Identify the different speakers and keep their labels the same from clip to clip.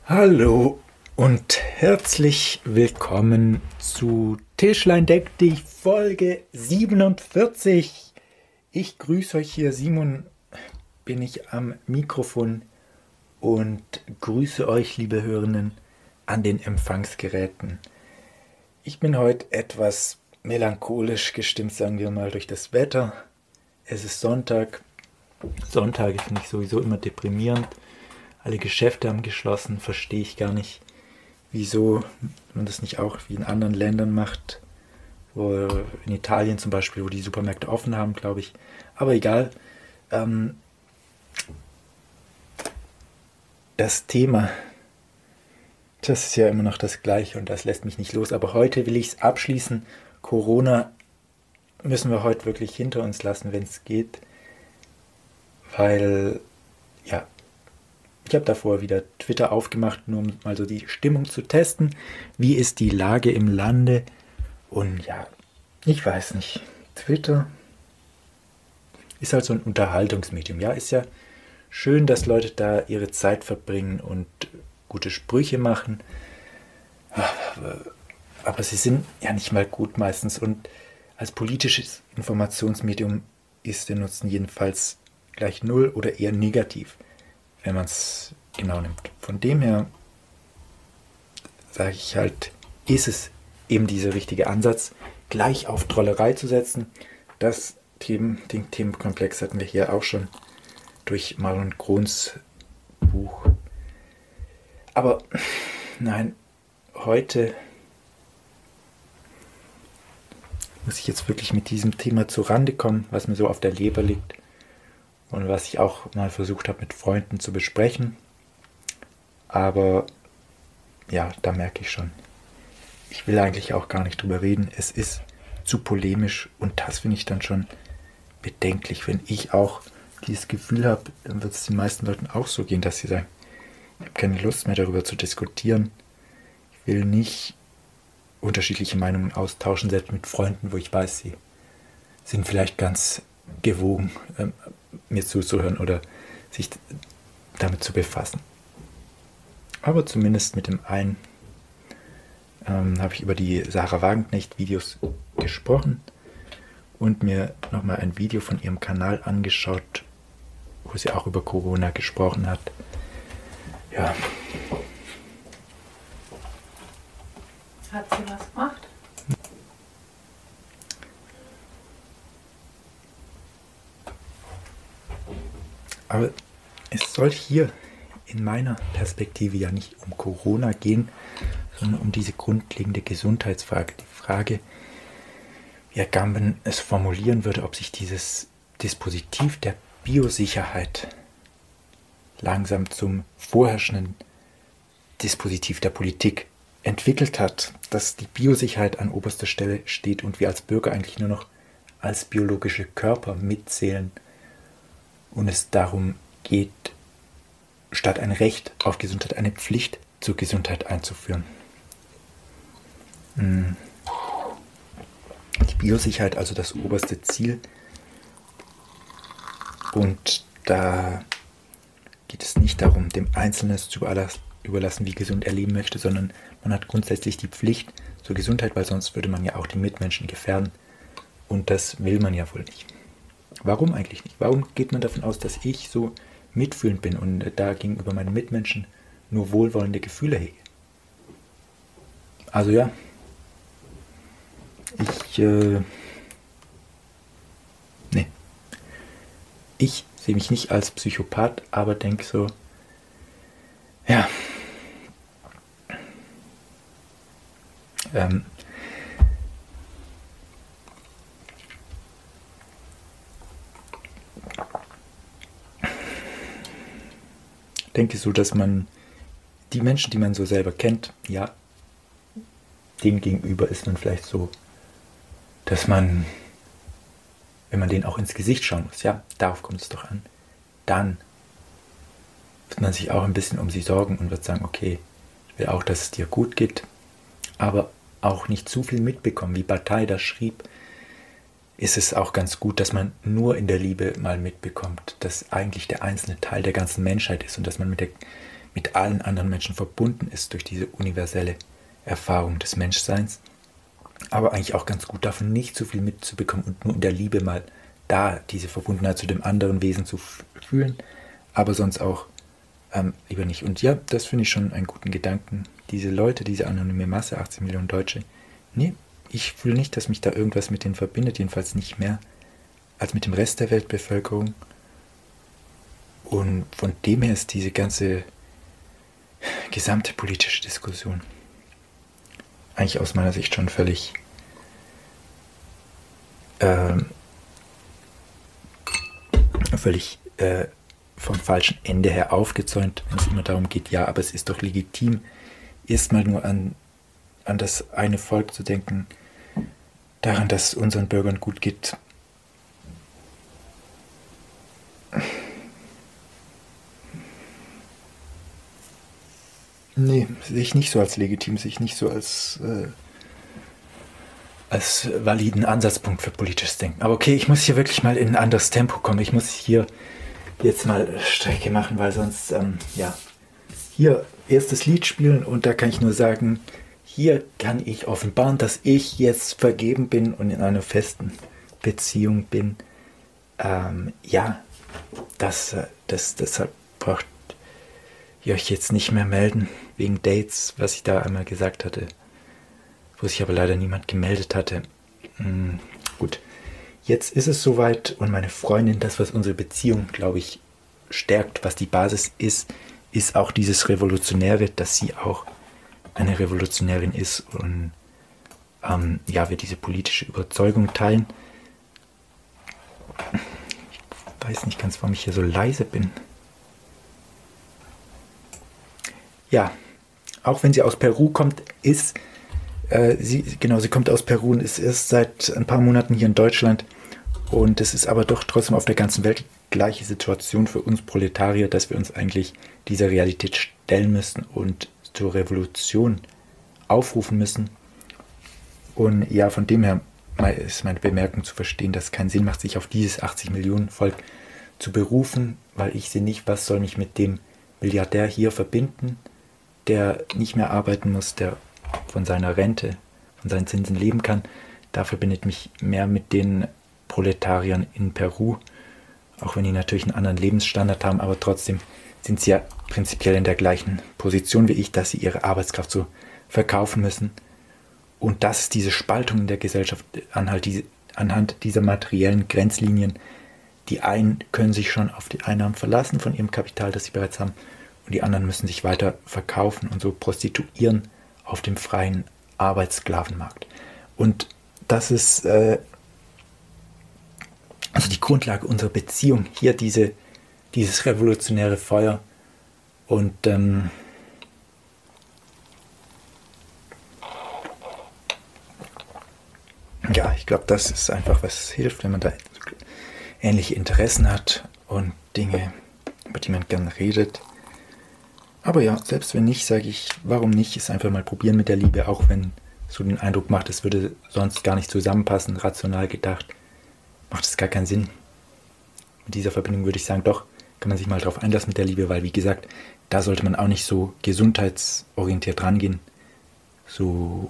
Speaker 1: Hallo und herzlich willkommen zu Tischlein deck dich Folge 47. Ich grüße euch hier, Simon bin ich am Mikrofon und grüße euch, liebe Hörenden, an den Empfangsgeräten. Ich bin heute etwas melancholisch gestimmt, sagen wir mal, durch das Wetter. Es ist Sonntag. Sonntage finde ich sowieso immer deprimierend. Alle Geschäfte haben geschlossen, verstehe ich gar nicht, wieso man das nicht auch wie in anderen Ländern macht, wo in Italien zum Beispiel, wo die Supermärkte offen haben, glaube ich. Aber egal. Das Thema, das ist ja immer noch das Gleiche und das lässt mich nicht los. Aber heute will ich es abschließen. Corona müssen wir heute wirklich hinter uns lassen, wenn es geht. Weil, ja, ich habe davor wieder Twitter aufgemacht, nur um mal so die Stimmung zu testen. Wie ist die Lage im Lande? Und ja, ich weiß nicht. Twitter ist halt so ein Unterhaltungsmedium. Ja, ist ja schön, dass Leute da ihre Zeit verbringen und gute Sprüche machen. Aber sie sind ja nicht mal gut meistens. Und als politisches Informationsmedium ist der Nutzen jedenfalls gleich null oder eher negativ, wenn man es genau nimmt. Von dem her sage ich halt, ist es eben dieser richtige Ansatz, gleich auf Trollerei zu setzen. Den Themenkomplex hatten wir hier auch schon durch Marlon Grons Buch. Aber nein, heute muss ich jetzt wirklich mit diesem Thema zur Rande kommen, was mir so auf der Leber liegt. Und was ich auch mal versucht habe mit Freunden zu besprechen. Aber ja, da merke ich schon, ich will eigentlich auch gar nicht drüber reden. Es ist zu polemisch und das finde ich dann schon bedenklich. Wenn ich auch dieses Gefühl habe, dann wird es den meisten Leuten auch so gehen, dass sie sagen, ich habe keine Lust mehr darüber zu diskutieren. Ich will nicht unterschiedliche Meinungen austauschen, selbst mit Freunden, wo ich weiß, sie sind vielleicht ganz gewogen, mir zuzuhören oder sich damit zu befassen. Aber zumindest mit dem einen habe ich über die Sarah Wagenknecht-Videos gesprochen und mir nochmal ein Video von ihrem Kanal angeschaut, wo sie auch über Corona gesprochen hat. Ja.
Speaker 2: Hat sie was gemacht?
Speaker 1: Aber es soll hier in meiner Perspektive ja nicht um Corona gehen, sondern um diese grundlegende Gesundheitsfrage. Die Frage, wie Herr Gamben es formulieren würde, ob sich dieses Dispositiv der Biosicherheit langsam zum vorherrschenden Dispositiv der Politik entwickelt hat, dass die Biosicherheit an oberster Stelle steht und wir als Bürger eigentlich nur noch als biologische Körper mitzählen und es darum geht, statt ein Recht auf Gesundheit eine Pflicht zur Gesundheit einzuführen. Die Biosicherheit also das oberste Ziel und da geht es nicht darum, dem Einzelnen es zu überlassen, wie gesund er leben möchte, sondern man hat grundsätzlich die Pflicht zur Gesundheit, weil sonst würde man ja auch die Mitmenschen gefährden und das will man ja wohl nicht. Warum eigentlich nicht? Warum geht man davon aus, dass ich so mitfühlend bin und da gegenüber meinen Mitmenschen nur wohlwollende Gefühle hege? Also ja, ich sehe mich nicht als Psychopath, aber denke so, ja, denke so, dass man die Menschen, die man so selber kennt, ja, denen gegenüber ist man vielleicht so, dass man, wenn man denen auch ins Gesicht schauen muss, ja, darauf kommt es doch an, dann wird man sich auch ein bisschen um sie sorgen und wird sagen, okay, ich will auch, dass es dir gut geht, aber auch nicht zu viel mitbekommen, wie Bataille das schrieb, ist es auch ganz gut, dass man nur in der Liebe mal mitbekommt, dass eigentlich der einzelne Teil der ganzen Menschheit ist und dass man mit mit allen anderen Menschen verbunden ist durch diese universelle Erfahrung des Menschseins, aber eigentlich auch ganz gut davon nicht so viel mitzubekommen und nur in der Liebe mal da diese Verbundenheit zu dem anderen Wesen zu fühlen, aber sonst auch lieber nicht. Und ja, das finde ich schon einen guten Gedanken. Diese Leute, diese anonyme Masse, 18 Millionen Deutsche, nee, ich fühle nicht, dass mich da irgendwas mit denen verbindet, jedenfalls nicht mehr als mit dem Rest der Weltbevölkerung. Und von dem her ist diese ganze gesamte politische Diskussion eigentlich aus meiner Sicht schon völlig vom falschen Ende her aufgezäunt, wenn es immer darum geht, ja, aber es ist doch legitim, erstmal nur an das eine Volk zu denken, daran, dass es unseren Bürgern gut geht. Nee, sehe ich nicht so als legitim, sehe ich nicht so als validen Ansatzpunkt für politisches Denken. Aber okay, ich muss hier wirklich mal in ein anderes Tempo kommen. Ich muss hier jetzt mal Strecke machen, weil sonst, hier erstes Lied spielen und da kann ich nur sagen, hier kann ich offenbaren, dass ich jetzt vergeben bin und in einer festen Beziehung bin. Deshalb braucht ihr euch jetzt nicht mehr melden wegen Dates, was ich da einmal gesagt hatte, wo sich aber leider niemand gemeldet hatte. Gut, jetzt ist es soweit und meine Freundin, das, was unsere Beziehung, glaube ich, stärkt, was die Basis ist auch dieses Revolutionäre, dass sie auch eine Revolutionärin ist und wir diese politische Überzeugung teilen. Ich weiß nicht ganz, warum ich hier so leise bin. Ja, auch wenn sie aus Peru kommt, sie kommt aus Peru und ist erst seit ein paar Monaten hier in Deutschland. Und es ist aber doch trotzdem auf der ganzen Welt die gleiche Situation für uns Proletarier, dass wir uns eigentlich dieser Realität stellen müssen und zur Revolution aufrufen müssen. Und ja, von dem her ist meine Bemerkung zu verstehen, dass es keinen Sinn macht, sich auf dieses 80 Millionen Volk zu berufen, weil ich sehe nicht, was soll mich mit dem Milliardär hier verbinden, der nicht mehr arbeiten muss, der von seiner Rente, von seinen Zinsen leben kann. Da verbindet mich mehr mit den Proletariern in Peru, auch wenn die natürlich einen anderen Lebensstandard haben, aber trotzdem sind sie ja prinzipiell in der gleichen Position wie ich, dass sie ihre Arbeitskraft so verkaufen müssen. Und das ist diese Spaltung in der Gesellschaft anhand dieser materiellen Grenzlinien. Die einen können sich schon auf die Einnahmen verlassen von ihrem Kapital, das sie bereits haben, und die anderen müssen sich weiter verkaufen und so prostituieren auf dem freien Arbeitssklavenmarkt. Und das ist also die Grundlage unserer Beziehung. Hier dieses revolutionäre Feuer. Und ich glaube, das ist einfach, was hilft, wenn man da ähnliche Interessen hat und Dinge, über die man gern redet. Aber ja, selbst wenn nicht, sage ich, warum nicht, es einfach mal probieren mit der Liebe, auch wenn so den Eindruck macht, es würde sonst gar nicht zusammenpassen, rational gedacht, macht es gar keinen Sinn. Mit dieser Verbindung würde ich sagen, doch, kann man sich mal drauf einlassen mit der Liebe, weil wie gesagt, da sollte man auch nicht so gesundheitsorientiert rangehen, so,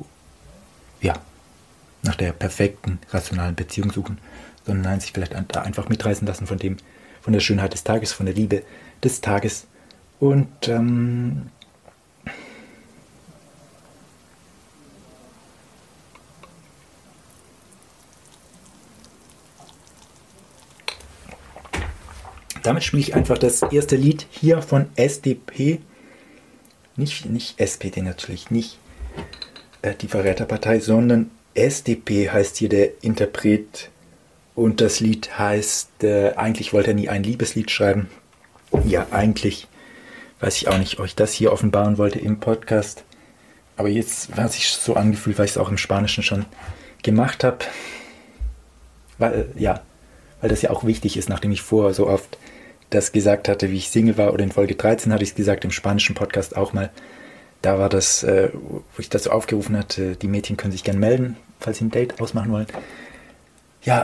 Speaker 1: nach der perfekten, rationalen Beziehung suchen, sondern sich vielleicht da einfach mitreißen lassen von der Schönheit des Tages, von der Liebe des Tages. Und damit spiele ich einfach das erste Lied hier von SDP. Nicht SPD natürlich, nicht die Verräterpartei, sondern SDP heißt hier der Interpret. Und das Lied heißt, eigentlich wollte er nie ein Liebeslied schreiben. Ja, eigentlich weiß ich auch nicht, ob ich das hier offenbaren wollte im Podcast. Aber jetzt hat sich so angefühlt, weil ich es auch im Spanischen schon gemacht habe. Weil das ja auch wichtig ist, nachdem ich vorher so oft das gesagt hatte, wie ich Single war, oder in Folge 13 hatte ich es gesagt, im spanischen Podcast auch mal. Da war das, wo ich das so aufgerufen hatte, die Mädchen können sich gern melden, falls sie ein Date ausmachen wollen. Ja,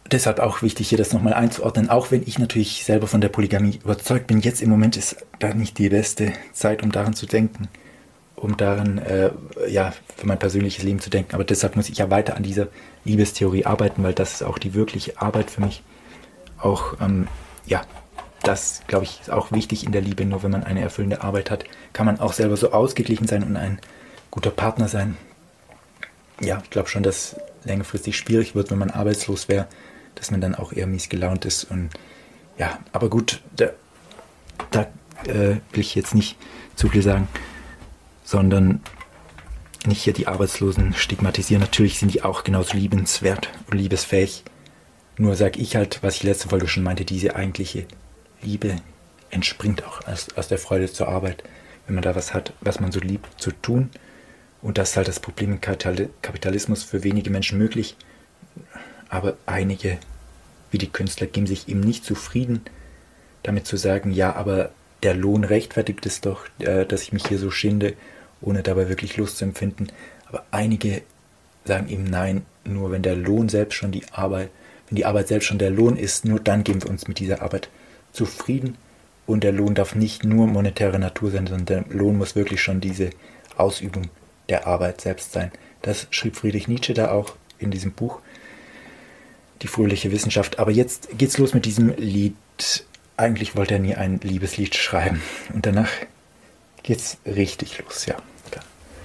Speaker 1: deshalb auch wichtig, hier das nochmal einzuordnen, auch wenn ich natürlich selber von der Polygamie überzeugt bin. Jetzt im Moment ist da nicht die beste Zeit, um daran zu denken, um daran, für mein persönliches Leben zu denken. Aber deshalb muss ich ja weiter an dieser Liebestheorie arbeiten, weil das ist auch die wirkliche Arbeit für mich. Auch, das, glaube ich, ist auch wichtig in der Liebe. Nur wenn man eine erfüllende Arbeit hat, kann man auch selber so ausgeglichen sein und ein guter Partner sein. Ja, ich glaube schon, dass längerfristig schwierig wird, wenn man arbeitslos wäre, dass man dann auch eher mies gelaunt ist. Und ja, aber gut, da will ich jetzt nicht zu viel sagen, sondern nicht hier die Arbeitslosen stigmatisieren. Natürlich sind die auch genauso liebenswert und liebesfähig. Nur sage ich halt, was ich letzte Folge schon meinte, diese eigentliche Liebe entspringt auch aus der Freude zur Arbeit, wenn man da was hat, was man so liebt zu tun. Und das ist halt das Problem im Kapitalismus, für wenige Menschen möglich. Aber einige, wie die Künstler, geben sich eben nicht zufrieden, damit zu sagen, ja, aber der Lohn rechtfertigt es doch, dass ich mich hier so schinde, ohne dabei wirklich Lust zu empfinden. Aber einige sagen eben nein, nur wenn der Lohn selbst schon wenn die Arbeit selbst schon der Lohn ist, nur dann geben wir uns mit dieser Arbeit zufrieden. Und der Lohn darf nicht nur monetärer Natur sein, sondern der Lohn muss wirklich schon diese Ausübung der Arbeit selbst sein. Das schrieb Friedrich Nietzsche da auch in diesem Buch, Die fröhliche Wissenschaft. Aber jetzt geht's los mit diesem Lied. Eigentlich wollte er nie ein Liebeslied schreiben. Und danach geht's richtig los, ja. Klar.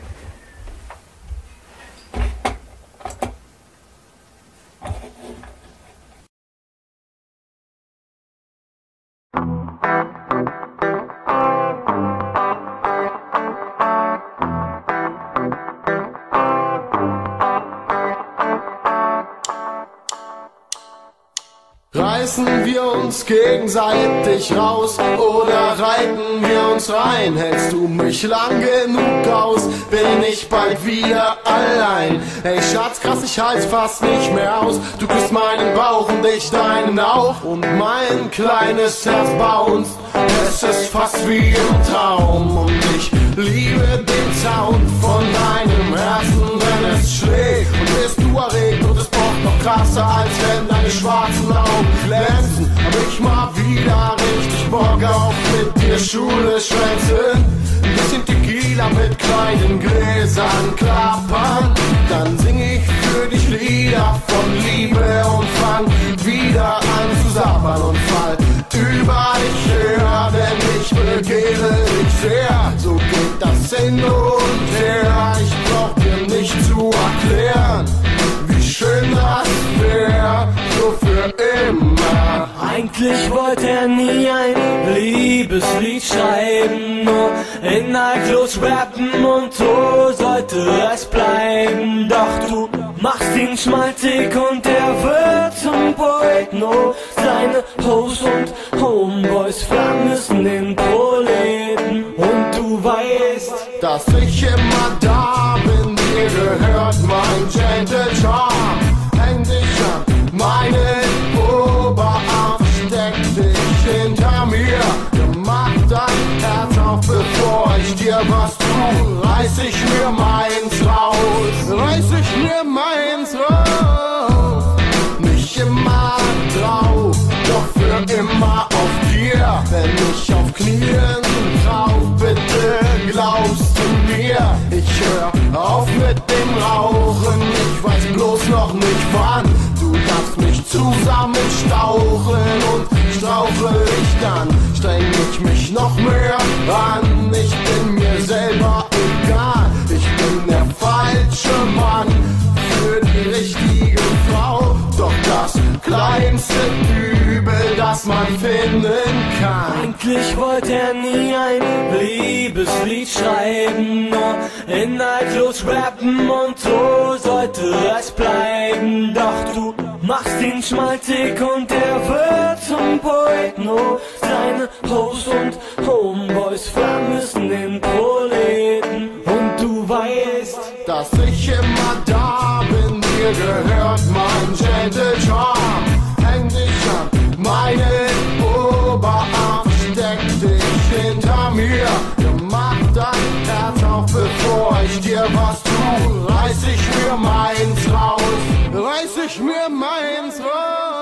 Speaker 3: Reißen wir uns gegenseitig raus oder reiten wir uns rein? Hältst du mich lang genug aus? Bin ich bald wieder allein? Ey Schatz, krass, ich halt's fast nicht mehr aus. Du küsst meinen Bauch und ich deinen auch. Und mein kleines Herz bounced. Es ist fast wie im Traum. Und ich liebe den Sound von deinem Herzen, wenn es schlägt. Und bist du erregt und es pocht noch krasser, als wenn deine schwarzen Augen glänzen. Hab ich mal wieder richtig Bock auf mit dir Schule schwänzen. Ein bisschen Tequila mit kleinen Gläsern klappern. Dann sing ich für dich Lieder von Liebe und fang wieder an zu sabbern und fall über dich her, denn ich begehre dich sehr. So geht das hin und her, ich brauch dir nicht zu erklären, wie schön das wär, so für immer.
Speaker 4: Eigentlich wollte er nie ein Liebeslied schreiben, nur inhaltlos rappen und so sollte es bleiben. Doch du machst ihn schmalzig und er wird zum Poet. No, seine Hoes und Homeboys vermissen den Proleten. Und du weißt,
Speaker 3: dass ich immer da bin, dir gehört mein Gentle Charm. Häng dich an meinen Oberarm, steck dich hinter mir. Mach dein Herz auf, bevor ich dir was tu. Reiß ich mir meins raus, reiß ich mir meins raus. Nicht immer drauf, doch für immer auf dir. Wenn ich auf Knien drauf, bitte glaubst du mir. Ich hör auf mit dem Rauchen, ich weiß bloß noch nicht wann. Du darfst mich zusammenstauchen und strauchle ich dann. Streng ich mich noch mehr an, ich bin mir selber egal. Ich bin der falsche Mann für die richtige Frau. Doch das kleinste Übel, das man finden kann.
Speaker 4: eigentlich wollte er nie ein Liebeslied schreiben, nur inhaltlos rappen und so sollte es bleiben. Doch du machst ihn schmalzig und er wird zum Poet. No, seine Hoes und Homeboys vermissen den Proleten. Und du weißt,
Speaker 3: dass ich immer da bin, dir gehört mein Gentle Charm. Häng dich an meinen Oberarm, steck dich hinter mir. Mach dein Herz auf, bevor ich dir was tu. Reiß ich mir meins raus, reiß ich mir meins raus.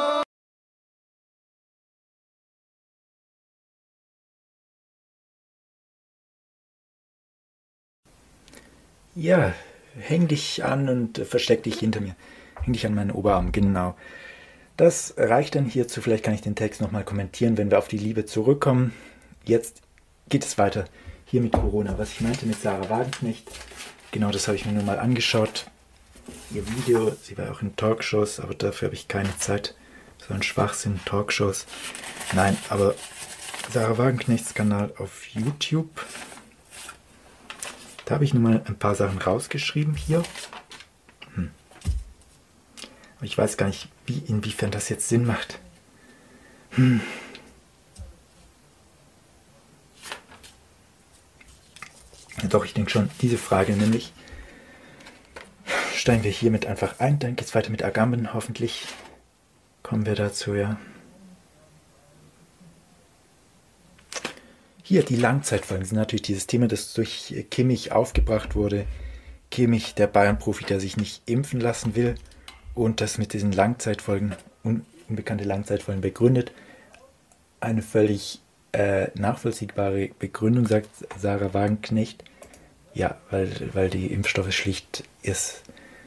Speaker 1: Ja, häng dich an und versteck dich hinter mir. Häng dich an meinen Oberarm, genau. Das reicht dann hierzu. Vielleicht kann ich den Text nochmal kommentieren, wenn wir auf die Liebe zurückkommen. Jetzt geht es weiter hier mit Corona. Was ich meinte mit Sarah Wagenknecht, genau das habe ich mir nur mal angeschaut. Ihr Video, sie war auch in Talkshows, aber dafür habe ich keine Zeit. So ein Schwachsinn, Talkshows. Nein, aber Sarah Wagenknechts Kanal auf YouTube. Da habe ich nur mal ein paar Sachen rausgeschrieben hier. Aber ich weiß gar nicht, inwiefern das jetzt Sinn macht. Ja, doch, ich denke schon, diese Frage nämlich steigen wir hiermit einfach ein. Dann geht es weiter mit Agamben. Hoffentlich kommen wir dazu, ja. Hier, die Langzeitfolgen sind natürlich dieses Thema, das durch Kimmich aufgebracht wurde. Kimmich, der Bayern-Profi, der sich nicht impfen lassen will und das mit diesen Langzeitfolgen, unbekannte Langzeitfolgen begründet. Eine völlig nachvollziehbare Begründung, sagt Sarah Wagenknecht. Ja, weil die Impfstoffe schlicht jetzt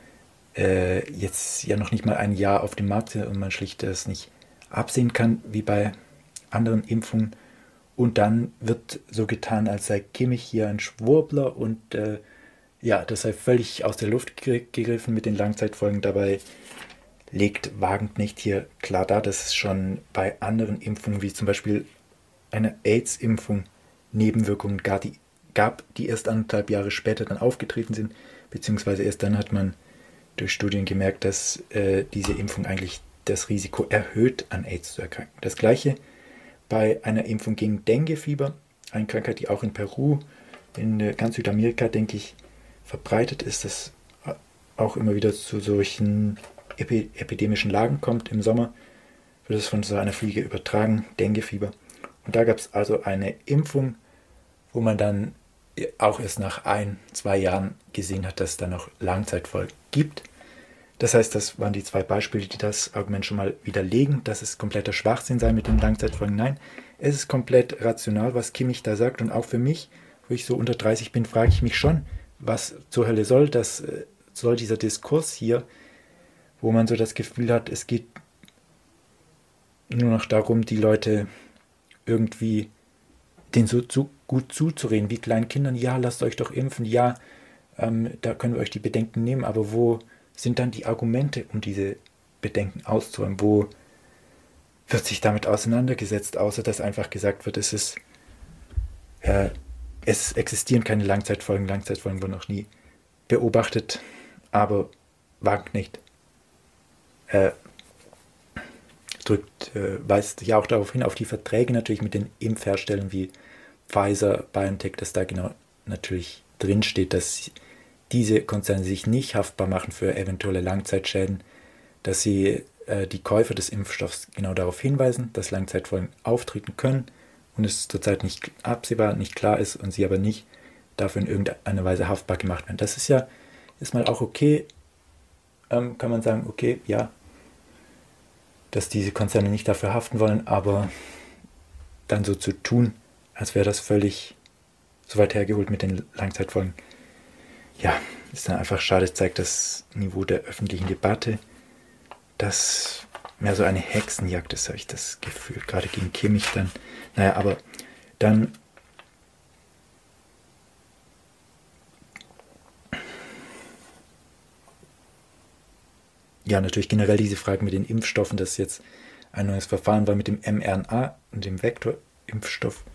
Speaker 1: ja noch nicht mal ein Jahr auf dem Markt sind und man schlicht das nicht absehen kann, wie bei anderen Impfungen. Und dann wird so getan, als sei Kimmich hier ein Schwurbler und ja, das sei völlig aus der Luft gegriffen mit den Langzeitfolgen. Dabei legt Wagenknecht hier klar dar, dass es schon bei anderen Impfungen, wie zum Beispiel einer AIDS-Impfung, Nebenwirkungen gab, die erst 1,5 Jahre später dann aufgetreten sind, beziehungsweise erst dann hat man durch Studien gemerkt, dass diese Impfung eigentlich das Risiko erhöht, an AIDS zu erkranken. Das Gleiche bei einer Impfung gegen Denguefieber, eine Krankheit, die auch in Peru, in ganz Südamerika, denke ich, verbreitet ist, das auch immer wieder zu solchen epidemischen Lagen kommt. Im Sommer wird es von so einer Fliege übertragen, Denguefieber. Und da gab es also eine Impfung, wo man dann auch erst nach 1-2 Jahren gesehen hat, dass es da noch Langzeitfolgen gibt. Das heißt, das waren die 2 Beispiele, die das Argument schon mal widerlegen, dass es kompletter Schwachsinn sei mit den Langzeitfolgen. Nein, es ist komplett rational, was Kimmich da sagt. Und auch für mich, wo ich so unter 30 bin, frage ich mich schon, was zur Hölle soll dieser Diskurs hier, wo man so das Gefühl hat, es geht nur noch darum, die Leute irgendwie denen so gut zuzureden, wie kleinen Kindern. Ja, lasst euch doch impfen, ja, da können wir euch die Bedenken nehmen, aber wo sind dann die Argumente, um diese Bedenken auszuräumen? Wo wird sich damit auseinandergesetzt, außer dass einfach gesagt wird, es existieren keine Langzeitfolgen, Langzeitfolgen wurden noch nie beobachtet, aber Wagenknecht weist ja auch darauf hin, auf die Verträge natürlich mit den Impfherstellern wie Pfizer, BioNTech, dass da genau natürlich drinsteht, dass diese Konzerne sich nicht haftbar machen für eventuelle Langzeitschäden, dass sie die Käufer des Impfstoffs genau darauf hinweisen, dass Langzeitfolgen auftreten können und es zurzeit nicht absehbar, nicht klar ist und sie aber nicht dafür in irgendeiner Weise haftbar gemacht werden. Das ist mal auch okay, kann man sagen, okay, ja, dass diese Konzerne nicht dafür haften wollen, aber dann so zu tun, als wäre das völlig so weit hergeholt mit den Langzeitfolgen, ja, ist dann einfach schade, es zeigt das Niveau der öffentlichen Debatte, dass mehr so eine Hexenjagd ist, habe ich das Gefühl, gerade gegen Kimmich dann. Naja, aber dann ja, natürlich generell diese Frage mit den Impfstoffen, dass jetzt ein neues Verfahren war mit dem mRNA und dem Vektorimpfstoff.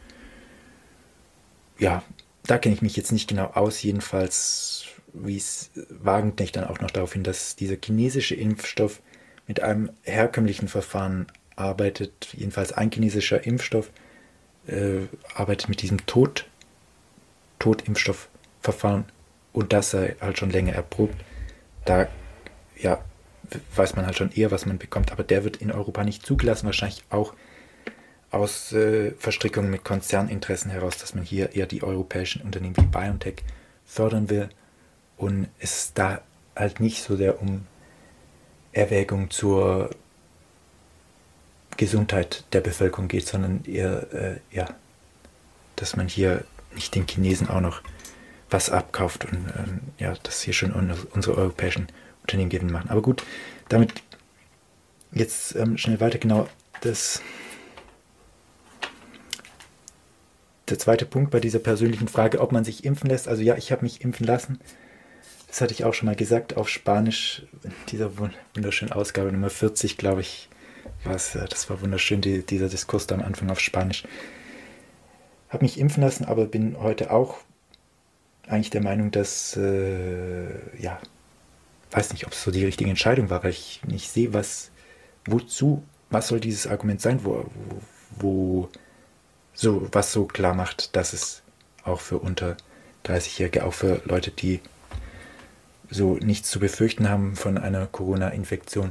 Speaker 1: Ja, da kenne ich mich jetzt nicht genau aus, jedenfalls wies Wagenknecht dann auch noch darauf hin, dass dieser chinesische Impfstoff mit einem herkömmlichen Verfahren arbeitet, jedenfalls ein chinesischer Impfstoff arbeitet mit diesem Totimpfstoffverfahren und das sei halt schon länger erprobt. Da ja, weiß man halt schon eher, was man bekommt, aber der wird in Europa nicht zugelassen, wahrscheinlich auch aus Verstrickungen mit Konzerninteressen heraus, dass man hier eher die europäischen Unternehmen wie BioNTech fördern will und es da halt nicht so sehr um Erwägung zur Gesundheit der Bevölkerung geht, sondern eher, ja, dass man hier nicht den Chinesen auch noch was abkauft und ja, dass hier schon unsere europäischen Unternehmen Gewinn machen. Aber gut, damit jetzt schnell weiter. Genau, der zweite Punkt bei dieser persönlichen Frage, ob man sich impfen lässt. Also ja, ich habe mich impfen lassen. Das hatte ich auch schon mal gesagt auf Spanisch, in dieser wunderschönen Ausgabe Nummer 40, glaube ich, das war wunderschön, dieser Diskurs da am Anfang auf Spanisch. Habe mich impfen lassen, aber bin heute auch eigentlich der Meinung, dass, ja, weiß nicht, ob es so die richtige Entscheidung war, weil ich nicht sehe, was soll dieses Argument sein, was so klar macht, dass es auch für unter 30-Jährige, auch für Leute, die so nichts zu befürchten haben von einer Corona-Infektion,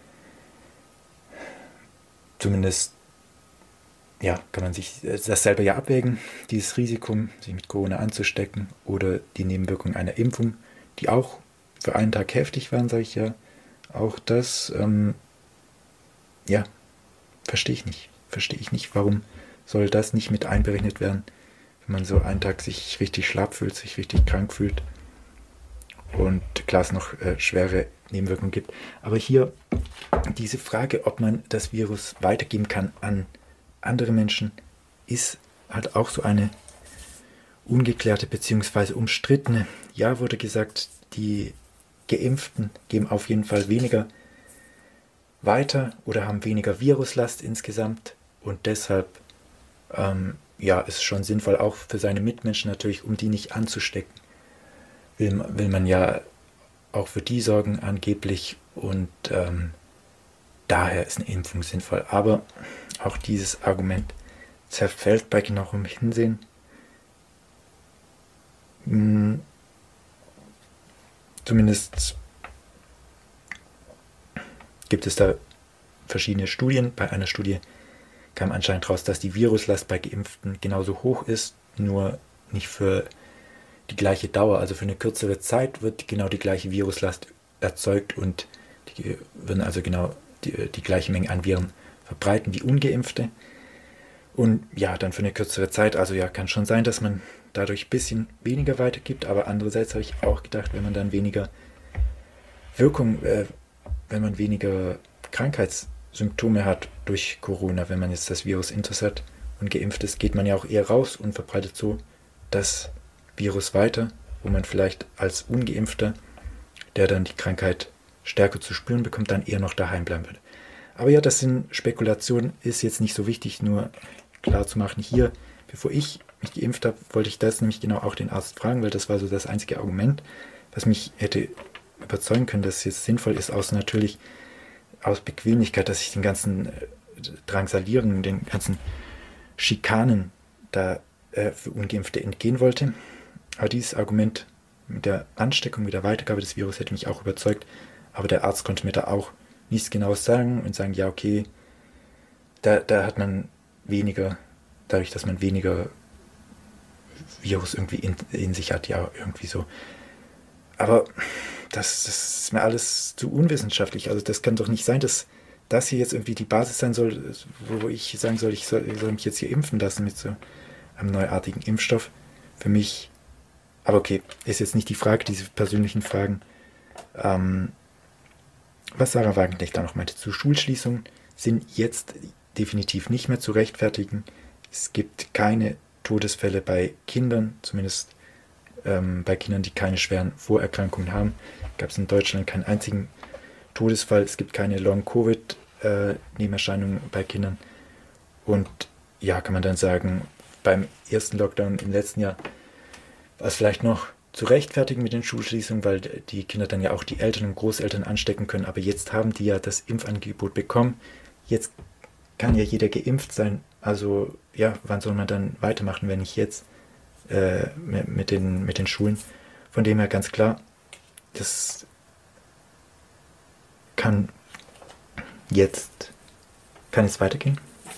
Speaker 1: zumindest ja, kann man sich das selber ja abwägen, dieses Risiko, sich mit Corona anzustecken oder die Nebenwirkungen einer Impfung, die auch für einen Tag heftig waren, sage ich ja. Auch das, ja, verstehe ich nicht. Warum soll das nicht mit einberechnet werden, wenn man so einen Tag sich richtig schlapp fühlt, sich richtig krank fühlt und klar es noch schwere Nebenwirkungen gibt. Aber hier diese Frage, ob man das Virus weitergeben kann an andere Menschen, ist halt auch so eine ungeklärte bzw. umstrittene. Ja, wurde gesagt, die Geimpften geben auf jeden Fall weniger weiter oder haben weniger Viruslast insgesamt und deshalb ja, ist es schon sinnvoll, auch für seine Mitmenschen natürlich, um die nicht anzustecken, will man ja auch für die sorgen angeblich und daher ist eine Impfung sinnvoll. Aber auch dieses Argument zerfällt bei genauerem Hinsehen. Zumindest gibt es da verschiedene Studien. Bei einer Studie kam anscheinend raus, dass die Viruslast bei Geimpften genauso hoch ist, nur nicht für die gleiche Dauer. Also für eine kürzere Zeit wird genau die gleiche Viruslast erzeugt und die würden also genau die gleiche Menge an Viren verbreiten wie Ungeimpfte. Und ja, dann für eine kürzere Zeit, also ja, kann schon sein, dass man dadurch ein bisschen weniger weitergibt, aber andererseits habe ich auch gedacht, wenn man dann weniger Wirkung, wenn man weniger Krankheitssymptome hat durch Corona, wenn man jetzt das Virus intus hat und geimpft ist, geht man ja auch eher raus und verbreitet so das Virus weiter, wo man vielleicht als Ungeimpfter, der dann die Krankheit stärker zu spüren bekommt, dann eher noch daheim bleiben würde. Aber ja, das sind Spekulationen, ist jetzt nicht so wichtig, nur klar zu machen, hier, bevor ich mich geimpft habe, wollte ich das nämlich genau auch den Arzt fragen, weil das war so das einzige Argument, was mich hätte überzeugen können, dass es jetzt sinnvoll ist, natürlich aus Bequemlichkeit, dass ich den ganzen Drangsalieren, den ganzen Schikanen da für Ungeimpfte entgehen wollte. Aber dieses Argument mit der Ansteckung, mit der Weitergabe des Virus hätte mich auch überzeugt, aber der Arzt konnte mir da auch nichts Genaues sagen und sagen, ja okay, da hat man weniger, dadurch, dass man weniger Virus irgendwie in sich hat, ja irgendwie so. Aber das ist mir alles zu unwissenschaftlich. Also das kann doch nicht sein, dass das hier jetzt irgendwie die Basis sein soll, wo ich sagen soll, ich soll mich jetzt hier impfen lassen mit so einem neuartigen Impfstoff. Für mich, aber okay, ist jetzt nicht die Frage, diese persönlichen Fragen. Was Sarah Wagenknecht da noch meinte, zu Schulschließungen sind jetzt definitiv nicht mehr zu rechtfertigen. Es gibt keine Todesfälle bei Kindern, zumindest bei Kindern, die keine schweren Vorerkrankungen haben. Gab es in Deutschland keinen einzigen Todesfall. Es gibt keine Long-Covid-Nebenerscheinungen bei Kindern. Und ja, kann man dann sagen, beim ersten Lockdown im letzten Jahr war es vielleicht noch zu rechtfertigen mit den Schulschließungen, weil die Kinder dann ja auch die Eltern und Großeltern anstecken können. Aber jetzt haben die ja das Impfangebot bekommen. Jetzt kann ja jeder geimpft sein. Also ja, wann soll man dann weitermachen, wenn nicht jetzt mit den Schulen? Von dem her ganz klar, das kann jetzt weitergehen.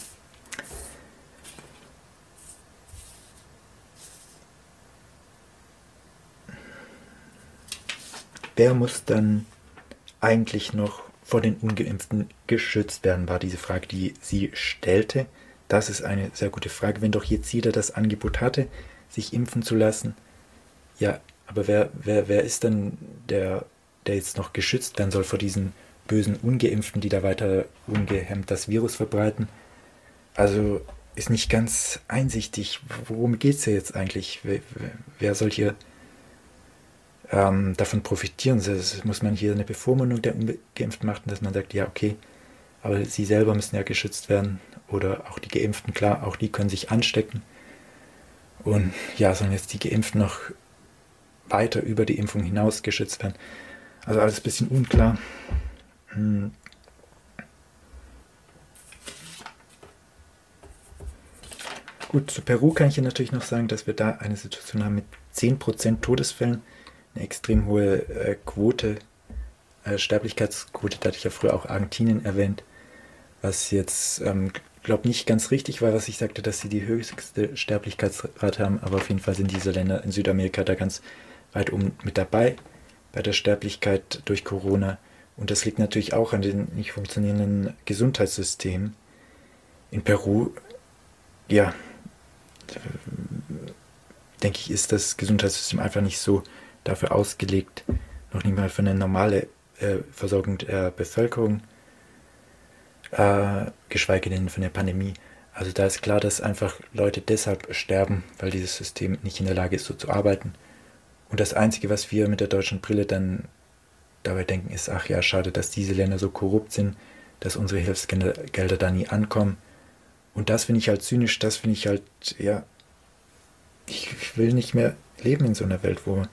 Speaker 1: Wer muss dann eigentlich noch vor den Ungeimpften geschützt werden, war diese Frage, die sie stellte. Das ist eine sehr gute Frage. Wenn doch jetzt jeder das Angebot hatte, sich impfen zu lassen, Ja, aber wer ist denn der jetzt noch geschützt werden soll vor diesen bösen Ungeimpften, die da weiter ungehemmt das Virus verbreiten? Also ist nicht ganz einsichtig, worum geht es hier jetzt eigentlich? Wer soll hier davon profitieren? Muss man hier eine Bevormundung der Ungeimpften machen, dass man sagt, ja, okay, aber sie selber müssen ja geschützt werden oder auch die Geimpften, klar, auch die können sich anstecken. Und ja, sollen jetzt die Geimpften noch weiter über die Impfung hinaus geschützt werden? Also alles ein bisschen unklar. Gut, zu Peru kann ich hier natürlich noch sagen, dass wir da eine Situation haben mit 10% Todesfällen, eine extrem hohe Quote, Sterblichkeitsquote, da hatte ich ja früher auch Argentinien erwähnt, was jetzt, glaube nicht ganz richtig war, was ich sagte, dass sie die höchste Sterblichkeitsrate haben, aber auf jeden Fall sind diese Länder in Südamerika da ganz weit oben mit dabei bei der Sterblichkeit durch Corona. Und das liegt natürlich auch an den nicht funktionierenden Gesundheitssystemen. In Peru, ja, denke ich, ist das Gesundheitssystem einfach nicht so dafür ausgelegt, noch nicht mal für eine normale Versorgung der Bevölkerung, geschweige denn für eine Pandemie. Also da ist klar, dass einfach Leute deshalb sterben, weil dieses System nicht in der Lage ist, so zu arbeiten. Und das Einzige, was wir mit der deutschen Brille dann dabei denken, ist, ach ja, schade, dass diese Länder so korrupt sind, dass unsere Hilfsgelder da nie ankommen. Und das finde ich halt zynisch, das finde ich halt, ja, ich will nicht mehr leben in so einer Welt, wo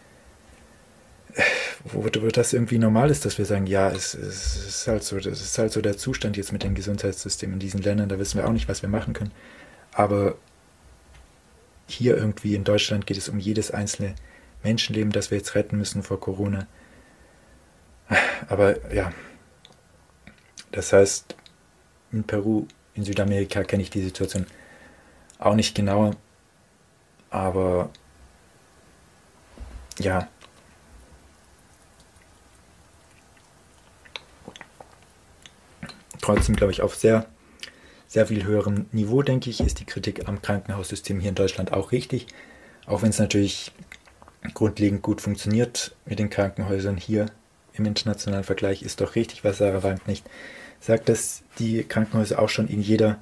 Speaker 1: das irgendwie normal ist, dass wir sagen, ja, es ist halt so, das ist halt so der Zustand jetzt mit dem Gesundheitssystem in diesen Ländern, da wissen wir auch nicht, was wir machen können. Aber hier irgendwie in Deutschland geht es um jedes einzelne Menschenleben, das wir jetzt retten müssen vor Corona. Aber ja, das heißt, in Peru, in Südamerika kenne ich die Situation auch nicht genauer, aber ja, trotzdem glaube ich auf sehr, sehr viel höherem Niveau, denke ich, ist die Kritik am Krankenhaussystem hier in Deutschland auch richtig, auch wenn es natürlich grundlegend gut funktioniert mit den Krankenhäusern hier im internationalen Vergleich, ist doch richtig, was Sarah Wank nicht sagt, dass die Krankenhäuser auch schon in jeder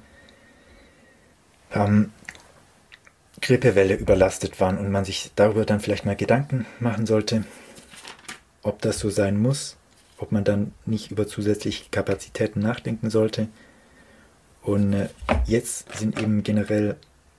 Speaker 1: Grippewelle überlastet waren und man sich darüber dann vielleicht mal Gedanken machen sollte, ob das so sein muss, ob man dann nicht über zusätzliche Kapazitäten nachdenken sollte. Und jetzt sind eben generell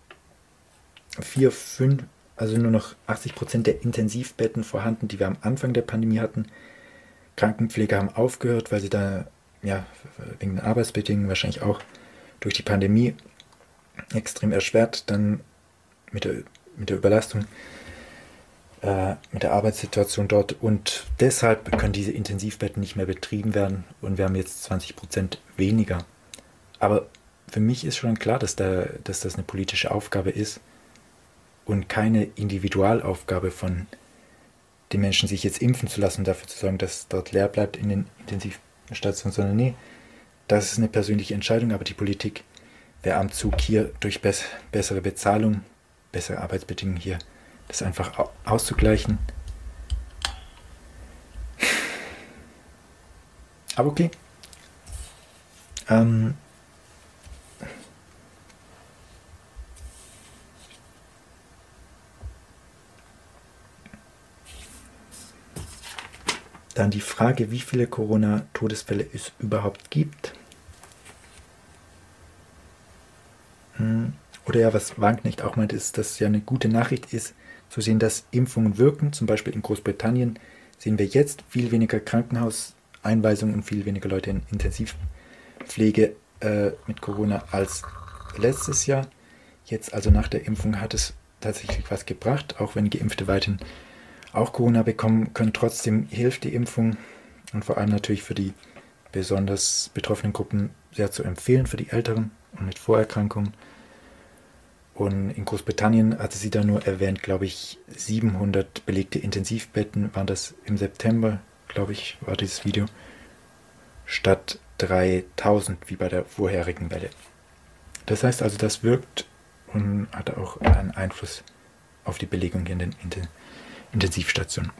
Speaker 1: 4, 5, also nur noch 80% der Intensivbetten vorhanden, die wir am Anfang der Pandemie hatten. Krankenpfleger haben aufgehört, weil sie da, ja, wegen den Arbeitsbedingungen, wahrscheinlich auch durch die Pandemie extrem erschwert, dann mit der Überlastung, mit der Arbeitssituation dort. Und deshalb können diese Intensivbetten nicht mehr betrieben werden und wir haben jetzt 20% weniger. Aber für mich ist schon klar, dass das eine politische Aufgabe ist und keine Individualaufgabe von den Menschen, sich jetzt impfen zu lassen, dafür zu sorgen, dass dort leer bleibt in den Intensivstationen, sondern nee, das ist eine persönliche Entscheidung, aber die Politik wäre am Zug hier durch bessere Bezahlung, bessere Arbeitsbedingungen hier, das einfach auszugleichen. Aber okay. Dann die Frage, wie viele Corona-Todesfälle es überhaupt gibt. Oder ja, was Wagenknecht auch meint, ist, dass ja eine gute Nachricht ist, zu sehen, dass Impfungen wirken. Zum Beispiel in Großbritannien sehen wir jetzt viel weniger Krankenhauseinweisungen und viel weniger Leute in Intensivpflege mit Corona als letztes Jahr. Jetzt also nach der Impfung hat es tatsächlich was gebracht, auch wenn Geimpfte weiterhin auch Corona bekommen können. Trotzdem hilft die Impfung und vor allem natürlich für die besonders betroffenen Gruppen sehr zu empfehlen, für die Älteren und mit Vorerkrankungen. Und in Großbritannien hatte sie da nur erwähnt, glaube ich, 700 belegte Intensivbetten waren das im September, glaube ich, war dieses Video, statt 3000 wie bei der vorherigen Welle. Das heißt also, das wirkt und hat auch einen Einfluss auf die Belegung in den Intensivstationen.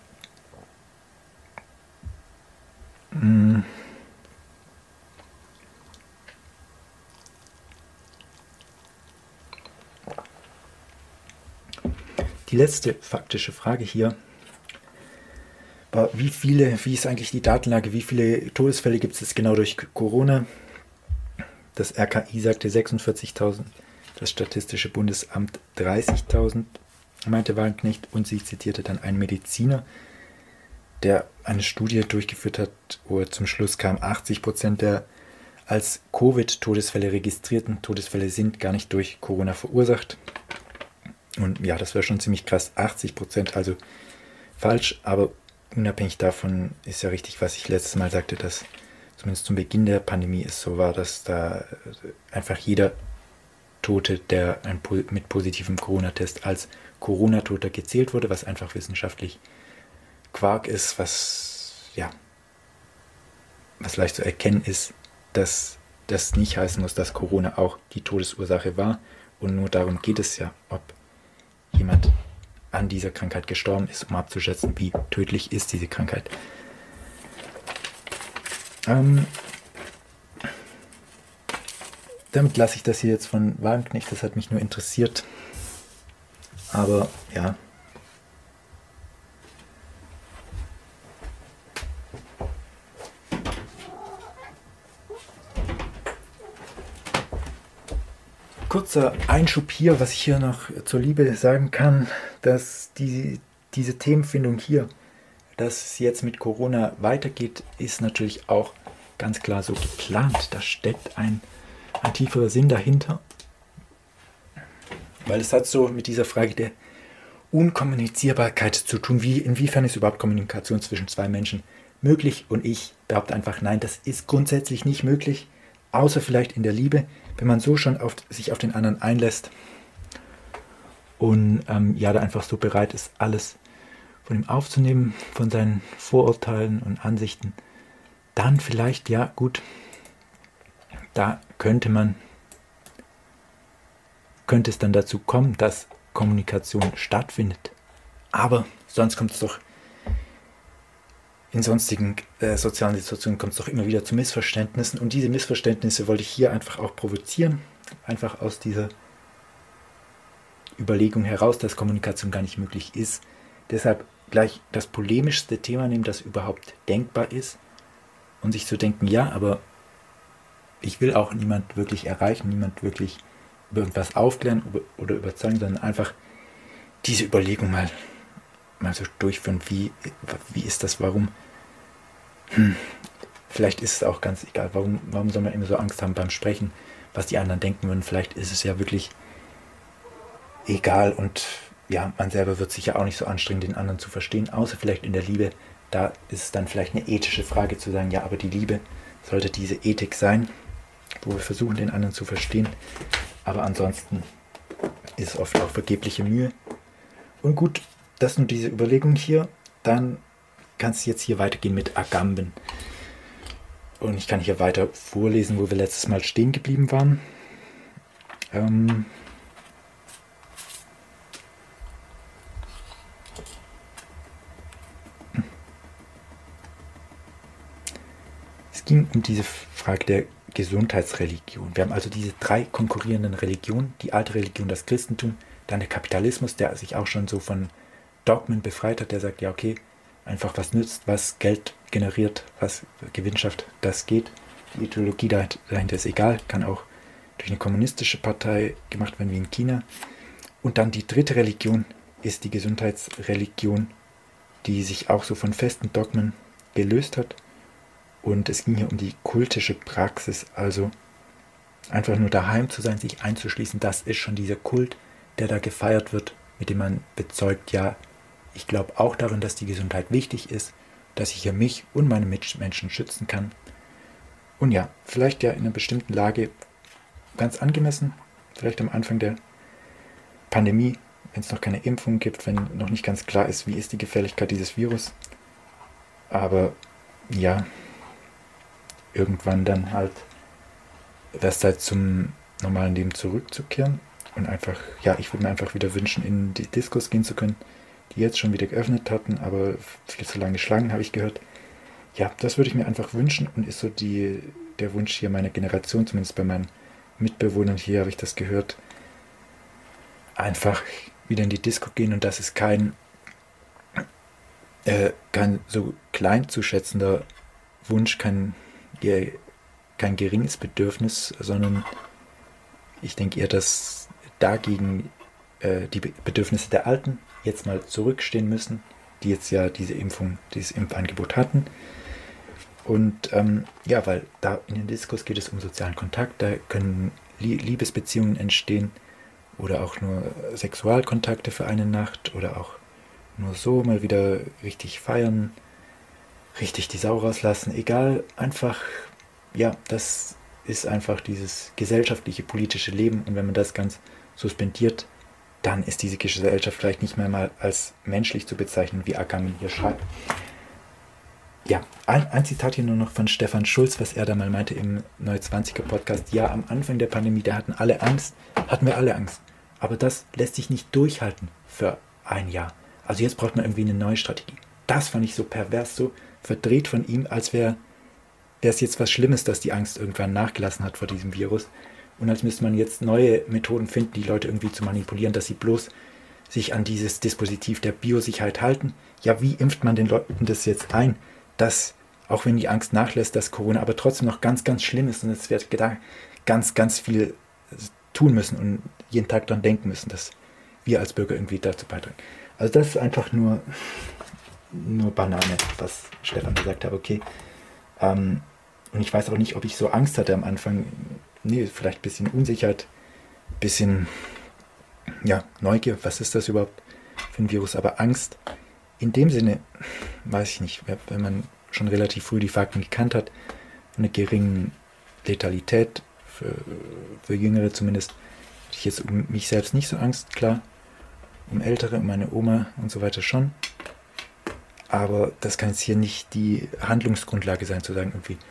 Speaker 1: Die letzte faktische Frage hier war, wie ist eigentlich die Datenlage, wie viele Todesfälle gibt es jetzt genau durch Corona? Das RKI sagte 46.000, das Statistische Bundesamt 30.000, meinte Wagenknecht, und sie zitierte dann einen Mediziner, der eine Studie durchgeführt hat, wo er zum Schluss kam, 80% der als Covid-Todesfälle registrierten Todesfälle sind gar nicht durch Corona verursacht. Und ja, das wäre schon ziemlich krass, 80%, also falsch, aber unabhängig davon ist ja richtig, was ich letztes Mal sagte, dass zumindest zum Beginn der Pandemie es so war, dass da einfach jeder Tote, der mit positivem Corona-Test als Corona-Toter gezählt wurde, was einfach wissenschaftlich Quark ist, was leicht zu erkennen ist, dass das nicht heißen muss, dass Corona auch die Todesursache war. Und nur darum geht es ja, ob jemand an dieser Krankheit gestorben ist, um abzuschätzen, wie tödlich ist diese Krankheit. Damit lasse ich das hier jetzt von Wagenknecht, das hat mich nur interessiert. Aber ja. Kurzer Einschub hier, was ich hier noch zur Liebe sagen kann, dass diese Themenfindung hier, dass es jetzt mit Corona weitergeht, ist natürlich auch ganz klar so geplant. Da steckt ein tieferer Sinn dahinter, weil es hat so mit dieser Frage der Unkommunizierbarkeit zu tun. Inwiefern ist überhaupt Kommunikation zwischen zwei Menschen möglich? Und ich behaupte einfach, nein, das ist grundsätzlich nicht möglich, außer vielleicht in der Liebe, wenn man so schon sich auf den anderen einlässt und da einfach so bereit ist, alles von ihm aufzunehmen, von seinen Vorurteilen und Ansichten, dann vielleicht, ja gut, da könnte es dann dazu kommen, dass Kommunikation stattfindet. Aber sonst kommt es doch in sonstigen sozialen Situationen kommt es doch immer wieder zu Missverständnissen. Und diese Missverständnisse wollte ich hier einfach auch provozieren. Einfach aus dieser Überlegung heraus, dass Kommunikation gar nicht möglich ist. Deshalb gleich das polemischste Thema nehmen, das überhaupt denkbar ist. Und sich zu denken, ja, aber ich will auch niemand wirklich erreichen, niemand wirklich über irgendwas aufklären oder überzeugen, sondern einfach diese Überlegung mal so durchführen, wie ist das, warum? Vielleicht ist es auch ganz egal, warum soll man immer so Angst haben beim Sprechen, was die anderen denken würden, vielleicht ist es ja wirklich egal und ja, man selber wird sich ja auch nicht so anstrengen, den anderen zu verstehen, außer vielleicht in der Liebe, da ist es dann vielleicht eine ethische Frage zu sagen, ja, aber die Liebe sollte diese Ethik sein, wo wir versuchen, den anderen zu verstehen, aber ansonsten ist es oft auch vergebliche Mühe. Und gut, das nur diese Überlegung hier. Dann kann es jetzt hier weitergehen mit Agamben. Und ich kann hier weiter vorlesen, wo wir letztes Mal stehen geblieben waren. Es ging um diese Frage der Gesundheitsreligion. Wir haben also diese drei konkurrierenden Religionen. Die alte Religion, das Christentum, dann der Kapitalismus, der sich auch schon so von Dogmen befreit hat, der sagt, ja okay, einfach was nützt, was Geld generiert, was Gewinn schafft, das geht. Die Ideologie dahinter ist egal, kann auch durch eine kommunistische Partei gemacht werden wie in China. Und dann die dritte Religion ist die Gesundheitsreligion, die sich auch so von festen Dogmen gelöst hat. Und es ging hier um die kultische Praxis, also einfach nur daheim zu sein, sich einzuschließen, das ist schon dieser Kult, der da gefeiert wird, mit dem man bezeugt, ja, ich glaube auch daran, dass die Gesundheit wichtig ist, dass ich hier mich und meine Mitmenschen schützen kann. Und ja, vielleicht ja in einer bestimmten Lage ganz angemessen, vielleicht am Anfang der Pandemie, wenn es noch keine Impfung gibt, wenn noch nicht ganz klar ist, wie ist die Gefährlichkeit dieses Virus. Aber ja, irgendwann dann halt wäre es Zeit zum normalen Leben zurückzukehren. Und einfach, ja, ich würde mir einfach wieder wünschen, in die Diskos gehen zu können, die jetzt schon wieder geöffnet hatten, aber viel zu lange Schlangen, habe ich gehört. Ja, das würde ich mir einfach wünschen und ist so der Wunsch hier meiner Generation, zumindest bei meinen Mitbewohnern hier habe ich das gehört, einfach wieder in die Disco gehen, und das ist kein so klein zu schätzender Wunsch, kein geringes Bedürfnis, sondern ich denke eher, dass dagegen die Bedürfnisse der Alten jetzt mal zurückstehen müssen, die jetzt ja dieses Impfangebot hatten. Und ja, weil da in den Diskos geht es um sozialen Kontakt, da können Liebesbeziehungen entstehen oder auch nur Sexualkontakte für eine Nacht oder auch nur so mal wieder richtig feiern, richtig die Sau rauslassen, egal, einfach, ja, das ist einfach dieses gesellschaftliche, politische Leben, und wenn man das ganz suspendiert, dann ist diese Gesellschaft vielleicht nicht mehr mal als menschlich zu bezeichnen, wie Agami hier schreibt. Ja, ein Zitat hier nur noch von Stefan Schulz, was er da mal meinte im Neu20er Podcast. Ja, am Anfang der Pandemie, da hatten wir alle Angst. Aber das lässt sich nicht durchhalten für ein Jahr. Also jetzt braucht man irgendwie eine neue Strategie. Das fand ich so pervers, so verdreht von ihm, als wäre es jetzt was Schlimmes, dass die Angst irgendwann nachgelassen hat vor diesem Virus. Und als müsste man jetzt neue Methoden finden, die Leute irgendwie zu manipulieren, dass sie bloß sich an dieses Dispositiv der Biosicherheit halten. Ja, wie impft man den Leuten das jetzt ein, dass, auch wenn die Angst nachlässt, dass Corona aber trotzdem noch ganz, ganz schlimm ist, und es wird ganz, ganz viel tun müssen und jeden Tag daran denken müssen, dass wir als Bürger irgendwie dazu beitragen. Also das ist einfach nur Banane, was Stefan gesagt hat, okay. Und ich weiß auch nicht, ob ich so Angst hatte am Anfang. Nee, vielleicht ein bisschen Unsicherheit, ein bisschen Neugier, was ist das überhaupt für ein Virus, aber Angst in dem Sinne, weiß ich nicht, wenn man schon relativ früh die Fakten gekannt hat, eine geringe Letalität, für Jüngere zumindest, hatte ich jetzt um mich selbst nicht so Angst, klar, um Ältere, um meine Oma und so weiter schon, aber das kann jetzt hier nicht die Handlungsgrundlage sein, zu sagen, irgendwie,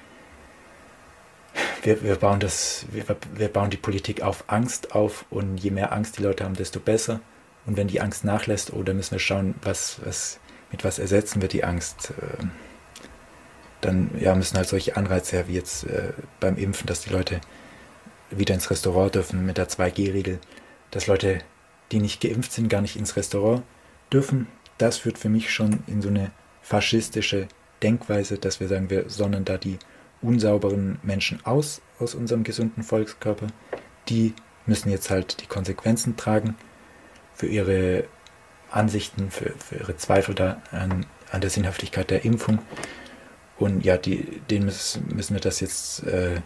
Speaker 1: wir bauen die Politik auf Angst auf, und je mehr Angst die Leute haben, desto besser. Und wenn die Angst nachlässt, dann müssen wir schauen, mit was ersetzen wir die Angst. Dann müssen halt solche Anreize her, wie jetzt beim Impfen, dass die Leute wieder ins Restaurant dürfen mit der 2G-Regel. Dass Leute, die nicht geimpft sind, gar nicht ins Restaurant dürfen. Das führt für mich schon in so eine faschistische Denkweise, dass wir sagen, wir sondern da die unsauberen Menschen aus unserem gesunden Volkskörper. Die müssen jetzt halt die Konsequenzen tragen für ihre Ansichten, für ihre Zweifel da an der Sinnhaftigkeit der Impfung. Und ja, denen müssen wir das jetzt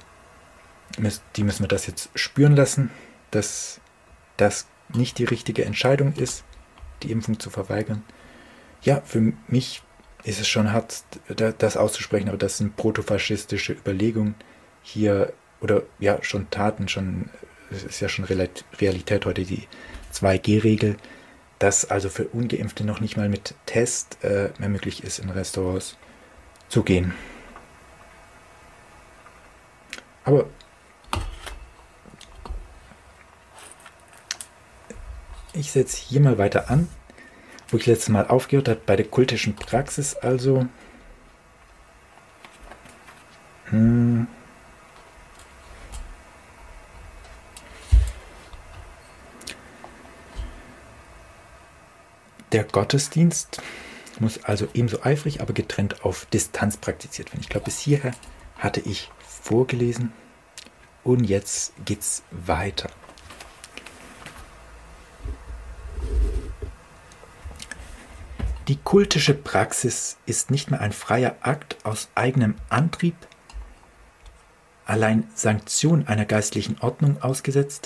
Speaker 1: spüren lassen, dass das nicht die richtige Entscheidung ist, die Impfung zu verweigern. Ja, für mich ist es schon hart, das auszusprechen, aber das sind protofaschistische Überlegungen hier, oder ja, schon Taten, es ist ja schon Realität heute, die 2G-Regel, dass also für Ungeimpfte noch nicht mal mit Test mehr möglich ist, in Restaurants zu gehen. Aber ich setze hier mal weiter an, wo ich letztes Mal aufgehört habe, bei der kultischen Praxis also. Der Gottesdienst muss also ebenso eifrig, aber getrennt auf Distanz praktiziert werden. Ich glaube, bis hierher hatte ich vorgelesen und jetzt geht's weiter. Die kultische Praxis ist nicht mehr ein freier Akt aus eigenem Antrieb, allein Sanktion einer geistlichen Ordnung ausgesetzt,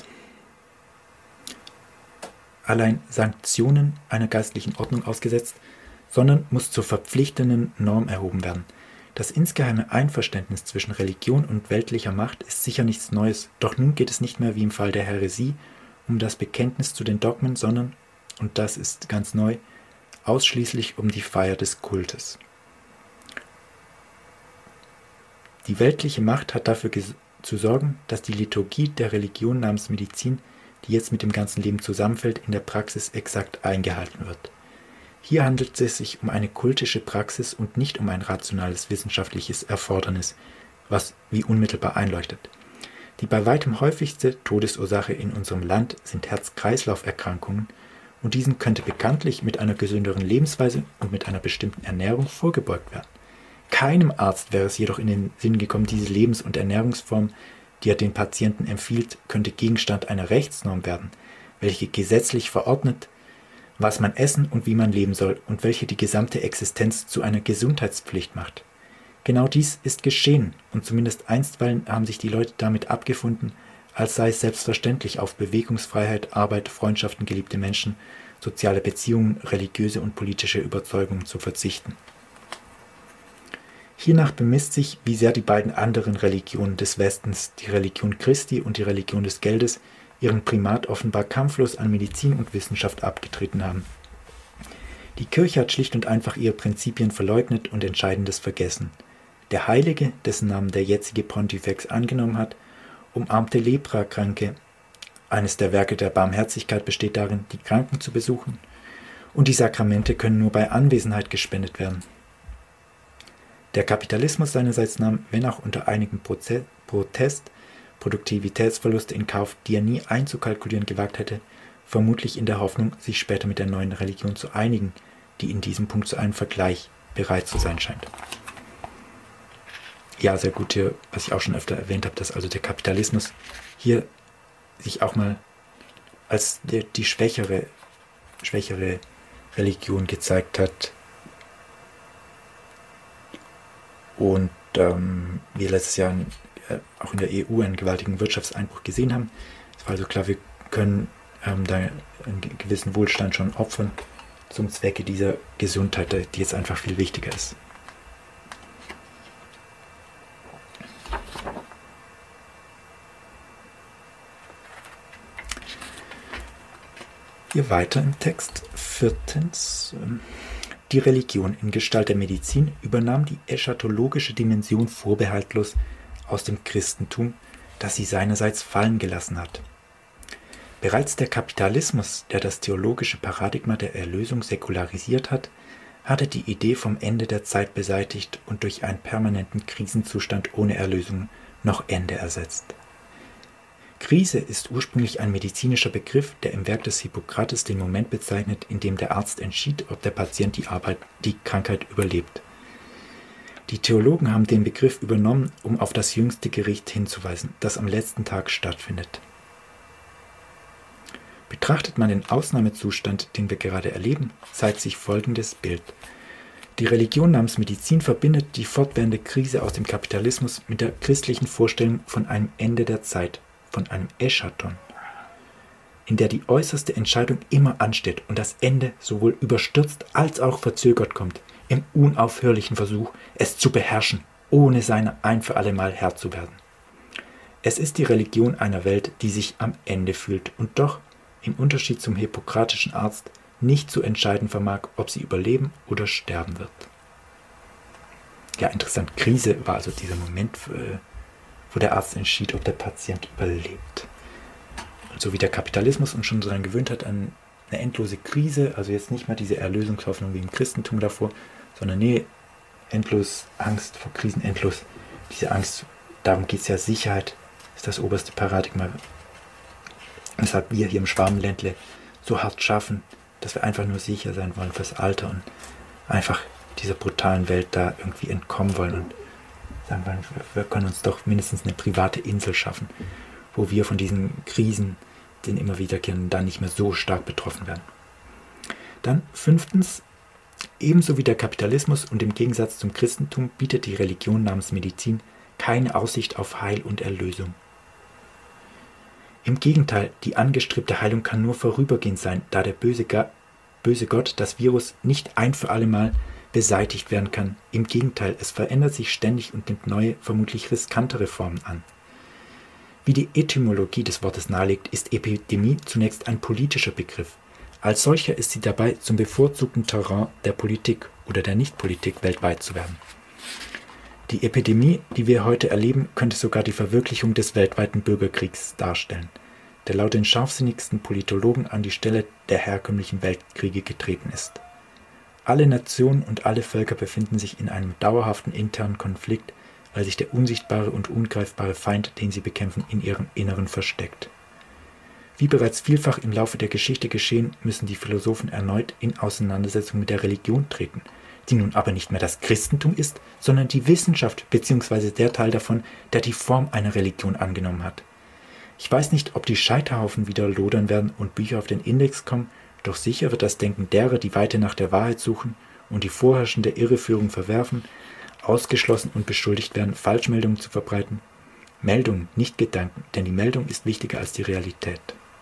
Speaker 1: sondern muss zur verpflichtenden Norm erhoben werden. Das insgeheime Einverständnis zwischen Religion und weltlicher Macht ist sicher nichts Neues, doch nun geht es nicht mehr wie im Fall der Häresie um das Bekenntnis zu den Dogmen, sondern, und das ist ganz neu, ausschließlich um die Feier des Kultes. Die weltliche Macht hat dafür zu sorgen, dass die Liturgie der Religion namens Medizin die jetzt mit dem ganzen Leben zusammenfällt, in der Praxis exakt eingehalten wird. Hier handelt es sich um eine kultische Praxis und nicht um ein rationales wissenschaftliches Erfordernis, was wie unmittelbar einleuchtet. Die bei weitem häufigste Todesursache in unserem Land sind Herz-Kreislauf-Erkrankungen und diesen könnte bekanntlich mit einer gesünderen Lebensweise und mit einer bestimmten Ernährung vorgebeugt werden. Keinem Arzt wäre es jedoch in den Sinn gekommen, diese Lebens- und Ernährungsform, die er den Patienten empfiehlt, könnte Gegenstand einer Rechtsnorm werden, welche gesetzlich verordnet, was man essen und wie man leben soll und welche die gesamte Existenz zu einer Gesundheitspflicht macht. Genau dies ist geschehen und zumindest einstweilen haben sich die Leute damit abgefunden, als sei es selbstverständlich, auf Bewegungsfreiheit, Arbeit, Freundschaften, geliebte Menschen, soziale Beziehungen, religiöse und politische Überzeugungen zu verzichten. Hiernach bemisst sich, wie sehr die beiden anderen Religionen des Westens, die Religion Christi und die Religion des Geldes, ihren Primat offenbar kampflos an Medizin und Wissenschaft abgetreten haben. Die Kirche hat schlicht und einfach ihre Prinzipien verleugnet und Entscheidendes vergessen. Der Heilige, dessen Namen der jetzige Pontifex angenommen hat, umarmte Leprakranke. Eines der Werke der Barmherzigkeit besteht darin, die Kranken zu besuchen, und die Sakramente können nur bei Anwesenheit gespendet werden. Der Kapitalismus seinerseits nahm, wenn auch unter einigem Protest, Produktivitätsverluste in Kauf, die er nie einzukalkulieren gewagt hätte, vermutlich in der Hoffnung, sich später mit der neuen Religion zu einigen, die in diesem Punkt zu einem Vergleich bereit zu sein scheint. Ja, sehr gut hier, was ich auch schon öfter erwähnt habe, dass also der Kapitalismus hier sich auch mal als die schwächere Religion gezeigt hat. Und wir letztes Jahr auch in der EU einen gewaltigen Wirtschaftseinbruch gesehen haben. Es war also klar, wir können da einen gewissen Wohlstand schon opfern zum Zwecke dieser Gesundheit, die jetzt einfach viel wichtiger ist. Hier weiter im Text. 4. Die Religion in Gestalt der Medizin übernahm die eschatologische Dimension vorbehaltlos aus dem Christentum, das sie seinerseits fallen gelassen hat. Bereits der Kapitalismus, der das theologische Paradigma der Erlösung säkularisiert hat, hatte die Idee vom Ende der Zeit beseitigt und durch einen permanenten Krisenzustand ohne Erlösung noch Ende ersetzt. Krise ist ursprünglich ein medizinischer Begriff, der im Werk des Hippokrates den Moment bezeichnet, in dem der Arzt entschied, ob der Patient die Krankheit überlebt. Die Theologen haben den Begriff übernommen, um auf das jüngste Gericht hinzuweisen, das am letzten Tag stattfindet. Betrachtet man den Ausnahmezustand, den wir gerade erleben, zeigt sich folgendes Bild. Die Religion namens Medizin verbindet die fortwährende Krise aus dem Kapitalismus mit der christlichen Vorstellung von einem Ende der Zeit, von einem Eschaton, in der die äußerste Entscheidung immer ansteht und das Ende sowohl überstürzt als auch verzögert kommt, im unaufhörlichen Versuch, es zu beherrschen, ohne seiner ein für allemal Herr zu werden. Es ist die Religion einer Welt, die sich am Ende fühlt und doch, im Unterschied zum hippokratischen Arzt, nicht zu entscheiden vermag, ob sie überleben oder sterben wird. Ja, interessant. Krise war also dieser Moment, wo der Arzt entschied, ob der Patient überlebt. Und so wie der Kapitalismus uns schon daran gewöhnt hat, an eine endlose Krise, also jetzt nicht mehr diese Erlösungshoffnung wie im Christentum davor, sondern endlos Angst vor Krisen, endlos diese Angst, darum geht es ja, Sicherheit ist das oberste Paradigma, weshalb wir hier im Schwabenländle so hart schaffen, dass wir einfach nur sicher sein wollen fürs Alter und einfach dieser brutalen Welt da irgendwie entkommen wollen und sagen wollen, wir können uns doch mindestens eine private Insel schaffen, wo wir von diesen Krisen, den immer wiederkehren, dann nicht mehr so stark betroffen werden. Dann 5. Ebenso wie der Kapitalismus und im Gegensatz zum Christentum bietet die Religion namens Medizin keine Aussicht auf Heil und Erlösung. Im Gegenteil, die angestrebte Heilung kann nur vorübergehend sein, da der böse Gott, das Virus, nicht ein für alle Mal beseitigt werden kann. Im Gegenteil, es verändert sich ständig und nimmt neue, vermutlich riskantere Formen an. Wie die Etymologie des Wortes nahelegt, ist Epidemie zunächst ein politischer Begriff. Als solcher ist sie dabei zum bevorzugten Terrain der Politik oder der Nichtpolitik weltweit zu werden. Die Epidemie, die wir heute erleben, könnte sogar die Verwirklichung des weltweiten Bürgerkriegs darstellen. der laut den scharfsinnigsten Politologen an die Stelle der herkömmlichen Weltkriege getreten ist. Alle Nationen und alle Völker befinden sich in einem dauerhaften internen Konflikt, weil sich der unsichtbare und ungreifbare Feind, den sie bekämpfen, in ihrem Inneren versteckt. Wie bereits vielfach im Laufe der Geschichte geschehen, müssen die Philosophen erneut in Auseinandersetzung mit der Religion treten, die nun aber nicht mehr das Christentum ist, sondern die Wissenschaft bzw. der Teil davon, der die Form einer Religion angenommen hat. Ich weiß nicht, ob die Scheiterhaufen wieder lodern werden und Bücher auf den Index kommen, doch sicher wird das Denken derer, die weiter nach der Wahrheit suchen und die vorherrschende Irreführung verwerfen, ausgeschlossen und beschuldigt werden, Falschmeldungen zu verbreiten. Meldungen, nicht Gedanken, denn die Meldung ist wichtiger als die Realität.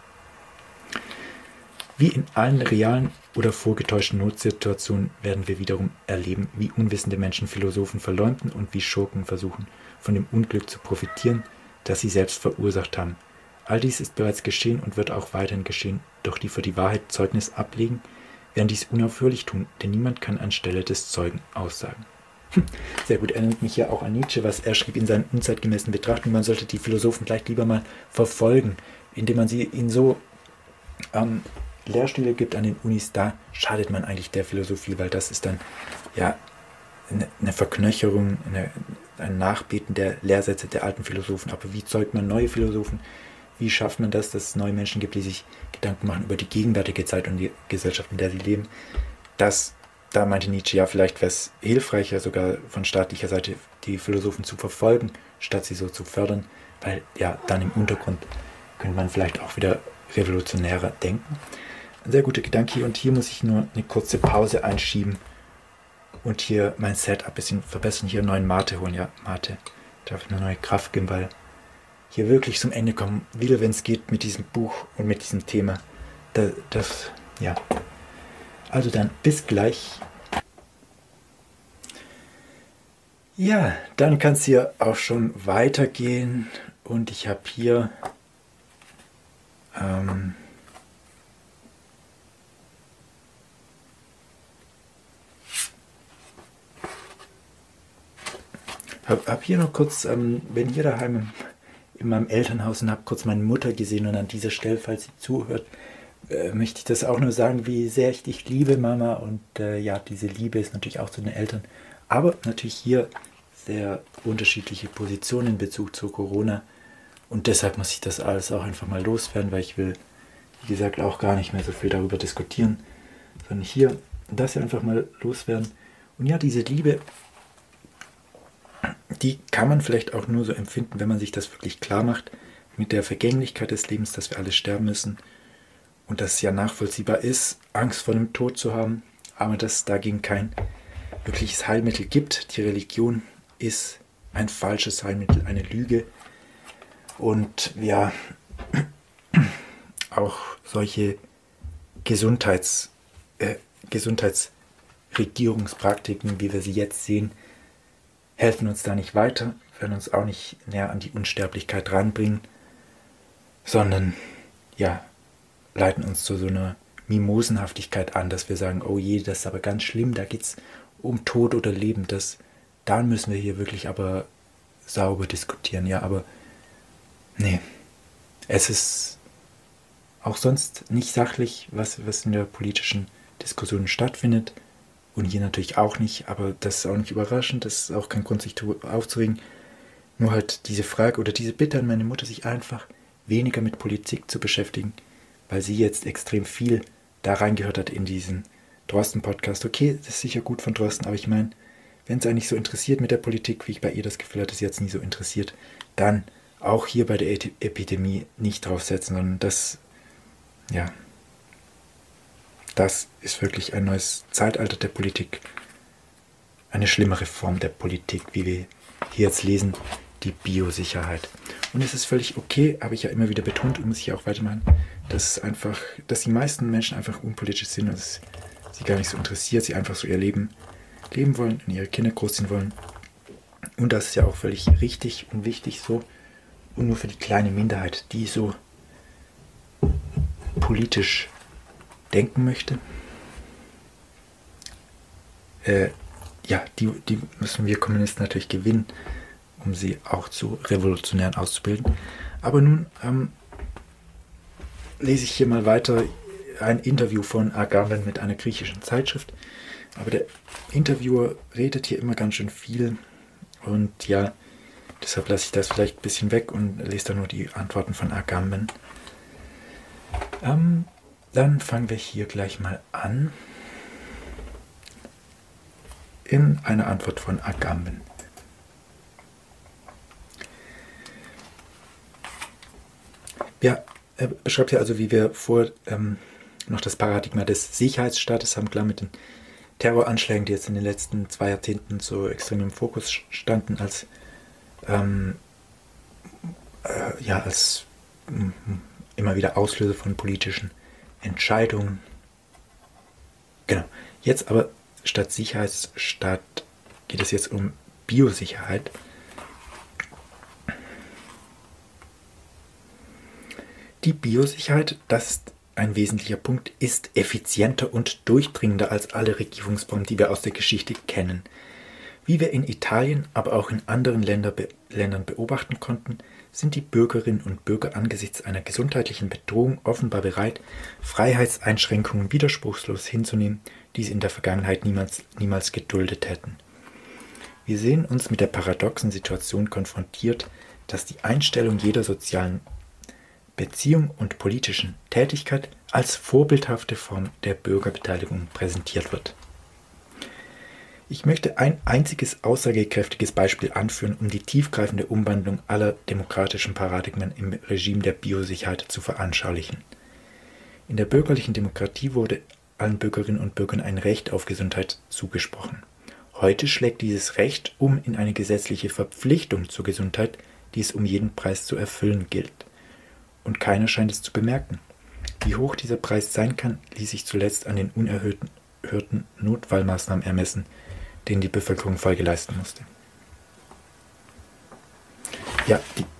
Speaker 1: Wie in allen realen oder vorgetäuschten Notsituationen werden wir wiederum erleben, wie unwissende Menschen Philosophen verleumden und wie Schurken versuchen, von dem Unglück zu profitieren, das sie selbst verursacht haben. All dies ist bereits geschehen und wird auch weiterhin geschehen, doch die für die Wahrheit Zeugnis ablegen, werden dies unaufhörlich tun, denn niemand kann anstelle des Zeugen aussagen. Sehr gut, erinnert mich ja auch an Nietzsche, was er schrieb in seinen unzeitgemäßen Betrachtungen. Man sollte die Philosophen vielleicht lieber mal verfolgen, indem man sie in so Lehrstühle gibt an den Unis. Da schadet man eigentlich der Philosophie, weil das ist dann ja eine Verknöcherung, ein Nachbeten der Lehrsätze der alten Philosophen. Aber wie zeugt man neue Philosophen? Wie schafft man das, dass es neue Menschen gibt, die sich Gedanken machen über die gegenwärtige Zeit und die Gesellschaft, in der sie leben? Da meinte Nietzsche, ja, vielleicht wäre es hilfreicher, sogar von staatlicher Seite die Philosophen zu verfolgen, statt sie so zu fördern, weil ja, dann im Untergrund könnte man vielleicht auch wieder revolutionärer denken. Ein sehr guter Gedanke hier, und hier muss ich nur eine kurze Pause einschieben und hier mein Setup ein bisschen verbessern, hier einen neuen Mate holen. Ja, Mate darf eine neue Kraft geben, weil hier wirklich zum Ende kommen will, wenn es geht mit diesem Buch und mit diesem Thema. Ja. Also dann, bis gleich. Ja, dann kann es hier auch schon weitergehen. Und ich habe hier hab hier noch kurz, bin hier daheim in meinem Elternhaus und habe kurz meine Mutter gesehen, und an dieser Stelle, falls sie zuhört, möchte ich das auch nur sagen, wie sehr ich dich liebe, Mama. Und ja, diese Liebe ist natürlich auch zu den Eltern. Aber natürlich hier sehr unterschiedliche Positionen in Bezug zu Corona. Und deshalb muss ich das alles auch einfach mal loswerden, weil ich will, wie gesagt, auch gar nicht mehr so viel darüber diskutieren, sondern hier das ja einfach mal loswerden. Und ja, diese Liebe, die kann man vielleicht auch nur so empfinden, wenn man sich das wirklich klar macht, mit der Vergänglichkeit des Lebens, dass wir alle sterben müssen. Und dass es ja nachvollziehbar ist, Angst vor dem Tod zu haben, aber dass es dagegen kein wirkliches Heilmittel gibt. Die Religion ist ein falsches Heilmittel, eine Lüge. Und ja, auch solche Gesundheitsregierungspraktiken, wie wir sie jetzt sehen, helfen uns da nicht weiter, werden uns auch nicht näher an die Unsterblichkeit ranbringen, sondern ja, leiten uns zu so einer Mimosenhaftigkeit an, dass wir sagen, oh je, das ist aber ganz schlimm, da geht es um Tod oder Leben. Da müssen wir hier wirklich aber sauber diskutieren. Ja, aber nee, es ist auch sonst nicht sachlich, was in der politischen Diskussion stattfindet. Und hier natürlich auch nicht, aber das ist auch nicht überraschend, das ist auch kein Grund, sich aufzuregen. Nur halt diese Frage oder diese Bitte an meine Mutter, sich einfach weniger mit Politik zu beschäftigen, weil sie jetzt extrem viel da reingehört hat in diesen Drosten-Podcast. Okay, das ist sicher gut von Drosten, aber ich meine, wenn es eigentlich so interessiert mit der Politik, wie ich bei ihr das Gefühl hatte, sie hat es nie so interessiert, dann auch hier bei der Epidemie nicht draufsetzen, sondern das ist wirklich ein neues Zeitalter der Politik, eine schlimmere Form der Politik, wie wir hier jetzt lesen, die Biosicherheit. Und es ist völlig okay, habe ich ja immer wieder betont und muss ich auch weitermachen, dass die meisten Menschen einfach unpolitisch sind und es sie gar nicht so interessiert, sie einfach so ihr Leben leben wollen und ihre Kinder großziehen wollen. Und das ist ja auch völlig richtig und wichtig so. Und nur für die kleine Minderheit, die so politisch denken möchte, die müssen wir Kommunisten natürlich gewinnen, um sie auch zu Revolutionären auszubilden. Aber nun lese ich hier mal weiter ein Interview von Agamben mit einer griechischen Zeitschrift. Aber der Interviewer redet hier immer ganz schön viel. Und ja, deshalb lasse ich das vielleicht ein bisschen weg und lese da nur die Antworten von Agamben. Dann fangen wir hier gleich mal an. In einer Antwort von Agamben. Ja, er beschreibt ja also, wie wir vor noch das Paradigma des Sicherheitsstaates haben, klar mit den Terroranschlägen, die jetzt in den letzten 2 Jahrzehnten so extrem im Fokus standen, als immer wieder Auslöser von politischen Entscheidungen. Genau. Jetzt aber statt Sicherheitsstaat geht es jetzt um Biosicherheit. Die Biosicherheit, das ist ein wesentlicher Punkt, ist effizienter und durchdringender als alle Regierungsformen, die wir aus der Geschichte kennen. Wie wir in Italien, aber auch in anderen Ländern beobachten konnten, sind die Bürgerinnen und Bürger angesichts einer gesundheitlichen Bedrohung offenbar bereit, Freiheitseinschränkungen widerspruchslos hinzunehmen, die sie in der Vergangenheit niemals geduldet hätten. Wir sehen uns mit der paradoxen Situation konfrontiert, dass die Einstellung jeder sozialen Beziehung und politischen Tätigkeit als vorbildhafte Form der Bürgerbeteiligung präsentiert wird. Ich möchte ein einziges aussagekräftiges Beispiel anführen, um die tiefgreifende Umwandlung aller demokratischen Paradigmen im Regime der Biosicherheit zu veranschaulichen. In der bürgerlichen Demokratie wurde allen Bürgerinnen und Bürgern ein Recht auf Gesundheit zugesprochen. Heute schlägt dieses Recht um in eine gesetzliche Verpflichtung zur Gesundheit, die es um jeden Preis zu erfüllen gilt. Und keiner scheint es zu bemerken. Wie hoch dieser Preis sein kann, ließ sich zuletzt an den unerhörten Notfallmaßnahmen ermessen, denen die Bevölkerung Folge leisten musste. Ja,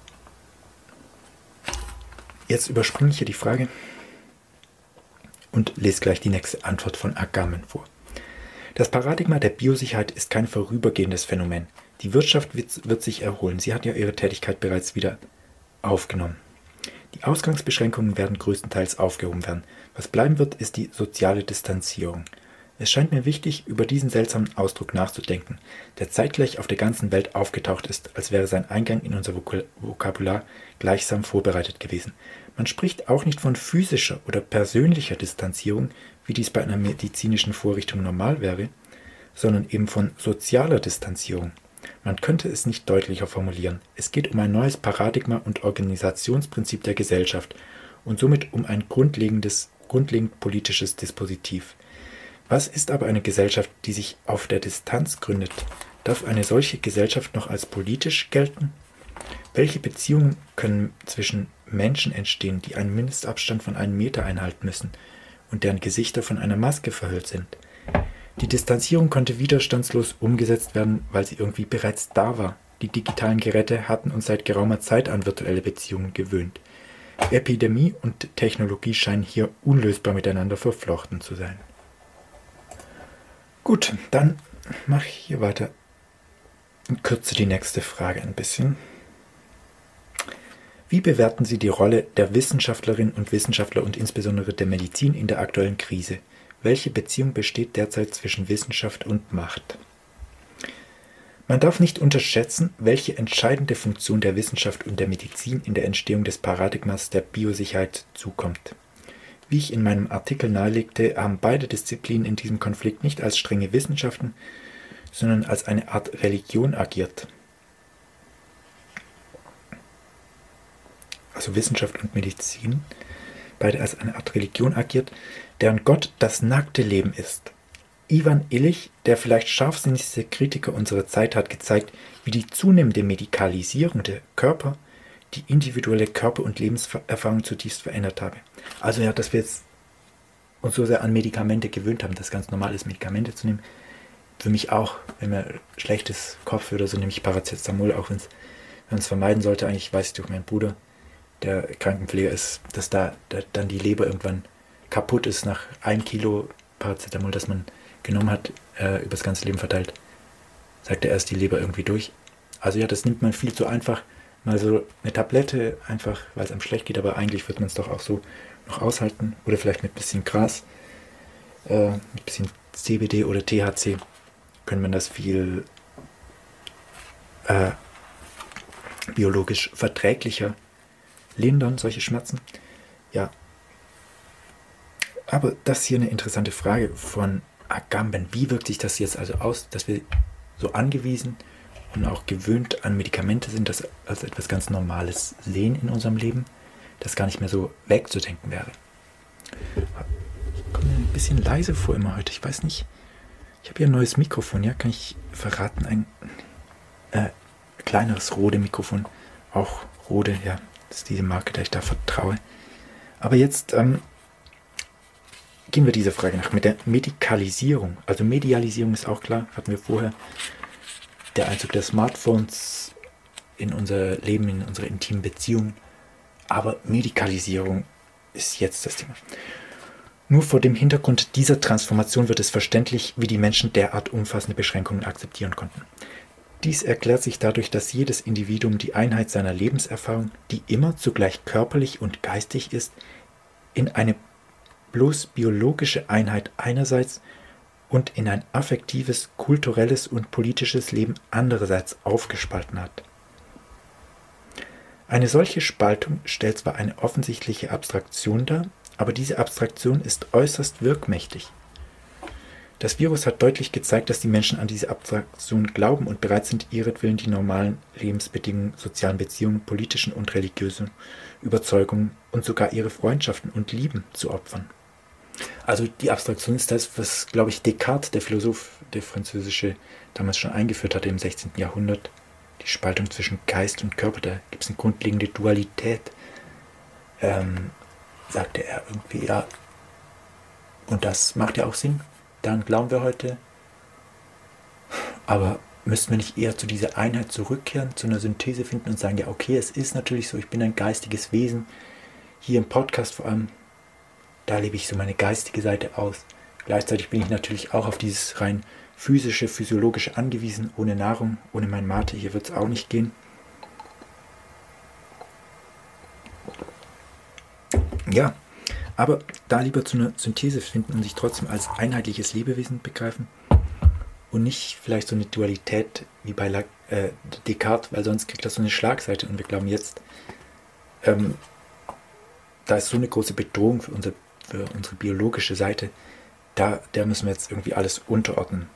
Speaker 1: jetzt überspringe ich hier die Frage und lese gleich die nächste Antwort von Agamben vor. Das Paradigma der Biosicherheit ist kein vorübergehendes Phänomen. Die Wirtschaft wird sich erholen. Sie hat ja ihre Tätigkeit bereits wieder aufgenommen. Die Ausgangsbeschränkungen werden größtenteils aufgehoben werden. Was bleiben wird, ist die soziale Distanzierung. Es scheint mir wichtig, über diesen seltsamen Ausdruck nachzudenken, der zeitgleich auf der ganzen Welt aufgetaucht ist, als wäre sein Eingang in unser Vokabular gleichsam vorbereitet gewesen. Man spricht auch nicht von physischer oder persönlicher Distanzierung, wie dies bei einer medizinischen Vorrichtung normal wäre, sondern eben von sozialer Distanzierung. Man könnte es nicht deutlicher formulieren. Es geht um ein neues Paradigma und Organisationsprinzip der Gesellschaft und somit um ein grundlegend politisches Dispositiv. Was ist aber eine Gesellschaft, die sich auf der Distanz gründet? Darf eine solche Gesellschaft noch als politisch gelten? Welche Beziehungen können zwischen Menschen entstehen, die einen Mindestabstand von 1 Meter einhalten müssen und deren Gesichter von einer Maske verhüllt sind? Die Distanzierung konnte widerstandslos umgesetzt werden, weil sie irgendwie bereits da war. Die digitalen Geräte hatten uns seit geraumer Zeit an virtuelle Beziehungen gewöhnt. Epidemie und Technologie scheinen hier unlösbar miteinander verflochten zu sein. Gut, dann mache ich hier weiter und kürze die nächste Frage ein bisschen. Wie bewerten Sie die Rolle der Wissenschaftlerinnen und Wissenschaftler und insbesondere der Medizin in der aktuellen Krise? Welche Beziehung besteht derzeit zwischen Wissenschaft und Macht? Man darf nicht unterschätzen, welche entscheidende Funktion der Wissenschaft und der Medizin in der Entstehung des Paradigmas der Biosicherheit zukommt. Wie ich in meinem Artikel nahelegte, haben beide Disziplinen in diesem Konflikt nicht als strenge Wissenschaften, sondern als eine Art Religion agiert. Also Wissenschaft und Medizin, beide als eine Art Religion agiert, deren Gott das nackte Leben ist. Ivan Illich, der vielleicht scharfsinnigste Kritiker unserer Zeit, hat gezeigt, wie die zunehmende Medikalisierung der Körper die individuelle Körper- und Lebenserfahrung zutiefst verändert habe. Also ja, dass wir jetzt uns so sehr an Medikamente gewöhnt haben, dass ganz normal ist, Medikamente zu nehmen. Für mich auch, wenn mir schlechtes Kopfweh oder so, nehme ich Paracetamol, auch wenn man es vermeiden sollte. Eigentlich weiß ich durch meinen Bruder, der Krankenpfleger ist, dass da dann die Leber irgendwann kaputt ist nach 1 Kilo Paracetamol, das man genommen hat, über das ganze Leben verteilt, sagt er, ist die Leber irgendwie durch. Also ja, das nimmt man viel zu einfach. Mal so eine Tablette, einfach weil es einem schlecht geht, aber eigentlich wird man es doch auch so noch aushalten. Oder vielleicht mit ein bisschen Gras, mit ein bisschen CBD oder THC können wir das viel biologisch verträglicher lindern, solche Schmerzen. Ja. Aber das ist hier eine interessante Frage von Agamben. Wie wirkt sich das jetzt also aus, dass wir so angewiesen und auch gewöhnt an Medikamente sind, das als etwas ganz Normales sehen in unserem Leben, das gar nicht mehr so wegzudenken wäre. Kommt mir ein bisschen leise vor immer heute, ich weiß nicht. Ich habe hier ein neues Mikrofon, ja, kann ich verraten, ein kleineres Rode-Mikrofon, auch Rode, ja, das ist diese Marke, der ich da vertraue. Aber jetzt gehen wir dieser Frage nach mit der Medikalisierung. Also Medialisierung ist auch klar, hatten wir vorher. Der Einzug der Smartphones in unser Leben, in unsere intimen Beziehungen. Aber Medikalisierung ist jetzt das Thema. Nur vor dem Hintergrund dieser Transformation wird es verständlich, wie die Menschen derart umfassende Beschränkungen akzeptieren konnten. Dies erklärt sich dadurch, dass jedes Individuum die Einheit seiner Lebenserfahrung, die immer zugleich körperlich und geistig ist, in eine bloß biologische Einheit einerseits und in ein affektives, kulturelles und politisches Leben andererseits aufgespalten hat. Eine solche Spaltung stellt zwar eine offensichtliche Abstraktion dar, aber diese Abstraktion ist äußerst wirkmächtig. Das Virus hat deutlich gezeigt, dass die Menschen an diese Abstraktion glauben und bereit sind, ihretwillen die normalen Lebensbedingungen, sozialen Beziehungen, politischen und religiösen Überzeugungen und sogar ihre Freundschaften und Lieben zu opfern. Also die Abstraktion ist das, was, glaube ich, Descartes, der Philosoph, der französische, damals schon eingeführt hatte im 16. Jahrhundert. Die Spaltung zwischen Geist und Körper, da gibt es eine grundlegende Dualität, sagte er irgendwie, ja. Und das macht ja auch Sinn. Daran glauben wir heute. Aber müssten wir nicht eher zu dieser Einheit zurückkehren, zu einer Synthese finden und sagen, ja okay, es ist natürlich so, ich bin ein geistiges Wesen. Hier im Podcast vor allem, da lebe ich so meine geistige Seite aus. Gleichzeitig bin ich natürlich auch auf dieses rein physische, physiologische angewiesen, ohne Nahrung, ohne mein Mate, hier wird es auch nicht gehen. Ja, aber da lieber zu einer Synthese finden und sich trotzdem als einheitliches Lebewesen begreifen und nicht vielleicht so eine Dualität wie bei Descartes, weil sonst kriegt das so eine Schlagseite und wir glauben jetzt, da ist so eine große Bedrohung für unsere biologische Seite, der müssen wir jetzt irgendwie alles unterordnen.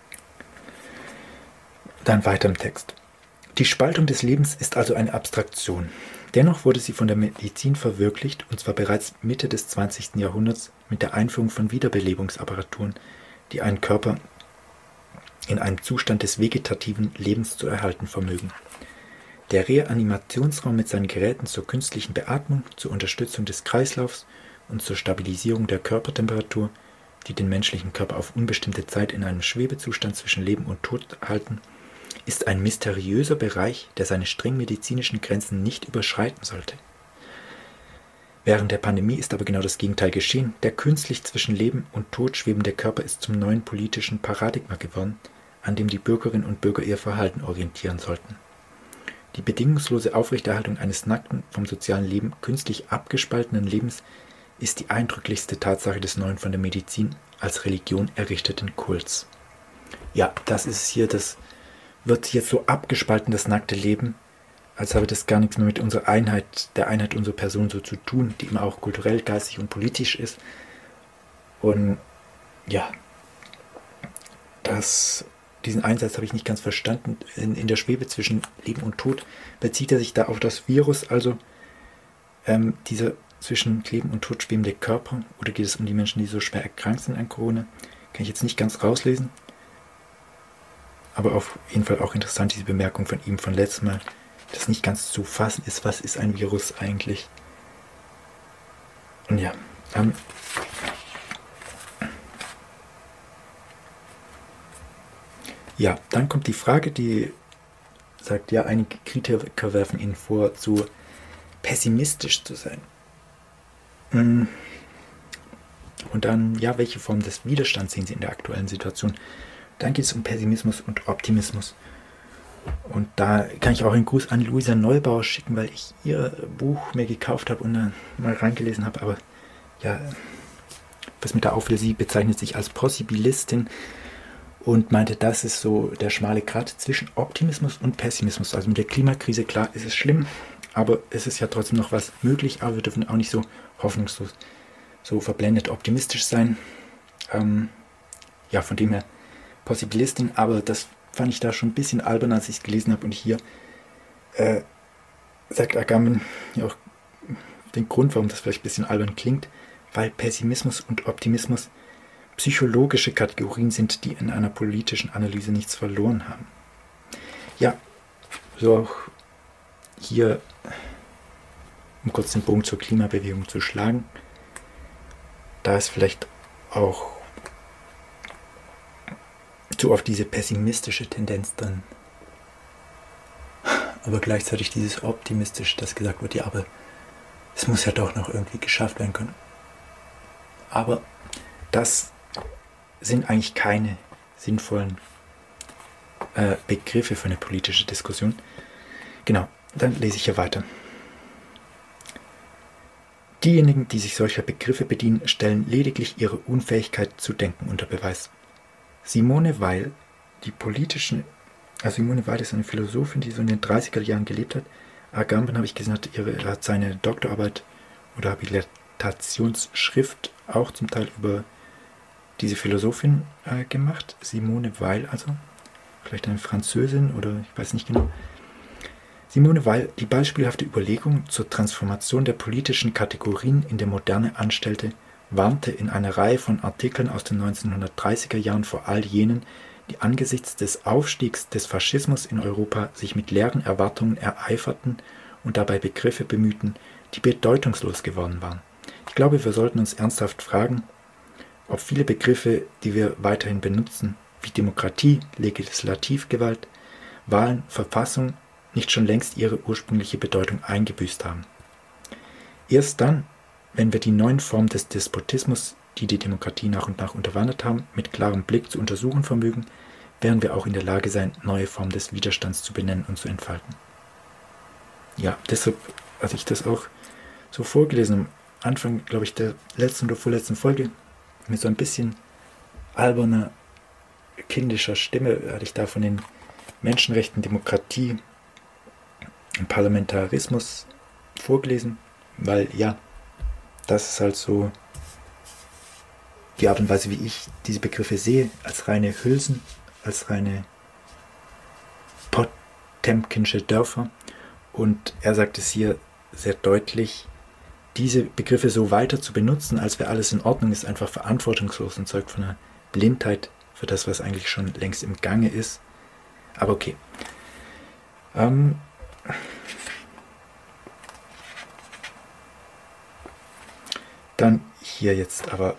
Speaker 1: Dann weiter im Text. Die Spaltung des Lebens ist also eine Abstraktion. Dennoch wurde sie von der Medizin verwirklicht, und zwar bereits Mitte des 20. Jahrhunderts mit der Einführung von Wiederbelebungsapparaturen, die einen Körper in einem Zustand des vegetativen Lebens zu erhalten vermögen. Der Reanimationsraum mit seinen Geräten zur künstlichen Beatmung, zur Unterstützung des Kreislaufs und zur Stabilisierung der Körpertemperatur, die den menschlichen Körper auf unbestimmte Zeit in einem Schwebezustand zwischen Leben und Tod halten, ist ein mysteriöser Bereich, der seine streng medizinischen Grenzen nicht überschreiten sollte. Während der Pandemie ist aber genau das Gegenteil geschehen. Der künstlich zwischen Leben und Tod schwebende Körper ist zum neuen politischen Paradigma geworden, an dem die Bürgerinnen und Bürger ihr Verhalten orientieren sollten. Die bedingungslose Aufrechterhaltung eines nackten, vom sozialen Leben künstlich abgespaltenen Lebens ist die eindrücklichste Tatsache des neuen von der Medizin als Religion errichteten Kults. Ja, das ist hier, das wird jetzt so abgespalten, das nackte Leben, als habe das gar nichts mehr mit unserer Einheit, der Einheit unserer Person so zu tun, die immer auch kulturell, geistig und politisch ist. Und ja, diesen Einsatz habe ich nicht ganz verstanden. In der Schwebe zwischen Leben und Tod bezieht er sich da auf das Virus, also dieser zwischen Leben und Tod schwebende Körper, oder geht es um die Menschen, die so schwer erkrankt sind an Corona? Kann ich jetzt nicht ganz rauslesen. Aber auf jeden Fall auch interessant, diese Bemerkung von ihm von letztes Mal, dass nicht ganz zu fassen ist, was ist ein Virus eigentlich. Und ja, dann kommt die Frage, die sagt, ja, einige Kritiker werfen Ihnen vor, zu pessimistisch zu sein. Und dann, ja, welche Form des Widerstands sehen Sie in der aktuellen Situation? Dann geht es um Pessimismus und Optimismus. Und da kann ich auch einen Gruß an Luisa Neubauer schicken, weil ich ihr Buch mir gekauft habe und dann mal reingelesen habe. Aber ja, was mir da auffiel, sie bezeichnet sich als Possibilistin und meinte, das ist so der schmale Grat zwischen Optimismus und Pessimismus. Also mit der Klimakrise, klar, ist es schlimm, aber es ist ja trotzdem noch was möglich, aber wir dürfen auch nicht so hoffnungslos, so verblendet optimistisch sein. Ja, von dem her Possibilistin, aber das fand ich da schon ein bisschen albern, als ich es gelesen habe. Und hier sagt Agamben ja auch den Grund, warum das vielleicht ein bisschen albern klingt, weil Pessimismus und Optimismus psychologische Kategorien sind, die in einer politischen Analyse nichts verloren haben. Ja, so auch hier, um kurz den Bogen zur Klimabewegung zu schlagen, da ist vielleicht auch zu oft diese pessimistische Tendenz drin, aber gleichzeitig dieses optimistische, das gesagt wird, ja, aber es muss ja doch noch irgendwie geschafft werden können. Aber das sind eigentlich keine sinnvollen Begriffe für eine politische Diskussion. Genau, dann lese ich hier weiter. Diejenigen, die sich solcher Begriffe bedienen, stellen lediglich ihre Unfähigkeit zu denken unter Beweis. Simone Weil, Simone Weil ist eine Philosophin, die so in den 30er Jahren gelebt hat. Agamben, habe ich gesehen, hat seine Doktorarbeit oder Habilitationsschrift auch zum Teil über diese Philosophin gemacht. Simone Weil, also vielleicht eine Französin oder ich weiß nicht genau. Simone Weil, die beispielhafte Überlegung zur Transformation der politischen Kategorien in der Moderne anstellte, warnte in einer Reihe von Artikeln aus den 1930er Jahren vor all jenen, die angesichts des Aufstiegs des Faschismus in Europa sich mit leeren Erwartungen ereiferten und dabei Begriffe bemühten, die bedeutungslos geworden waren. Ich glaube, wir sollten uns ernsthaft fragen, ob viele Begriffe, die wir weiterhin benutzen, wie Demokratie, Legislativgewalt, Wahlen, Verfassung, nicht schon längst ihre ursprüngliche Bedeutung eingebüßt haben. Erst dann, wenn wir die neuen Formen des Despotismus, die die Demokratie nach und nach unterwandert haben, mit klarem Blick zu untersuchen vermögen, werden wir auch in der Lage sein, neue Formen des Widerstands zu benennen und zu entfalten. Ja, deshalb, als ich das auch so vorgelesen am Anfang, glaube ich, der letzten oder vorletzten Folge, mit so ein bisschen alberner, kindischer Stimme, hatte ich da von den Menschenrechten, Demokratie und Parlamentarismus vorgelesen, weil ja, das ist halt so die Art und Weise, wie ich diese Begriffe sehe, als reine Hülsen, als reine potemkinsche Dörfer. Und er sagt es hier sehr deutlich, diese Begriffe so weiter zu benutzen, als wäre alles in Ordnung, ist einfach verantwortungslos und zeugt von einer Blindheit für das, was eigentlich schon längst im Gange ist. Aber okay. Dann hier jetzt aber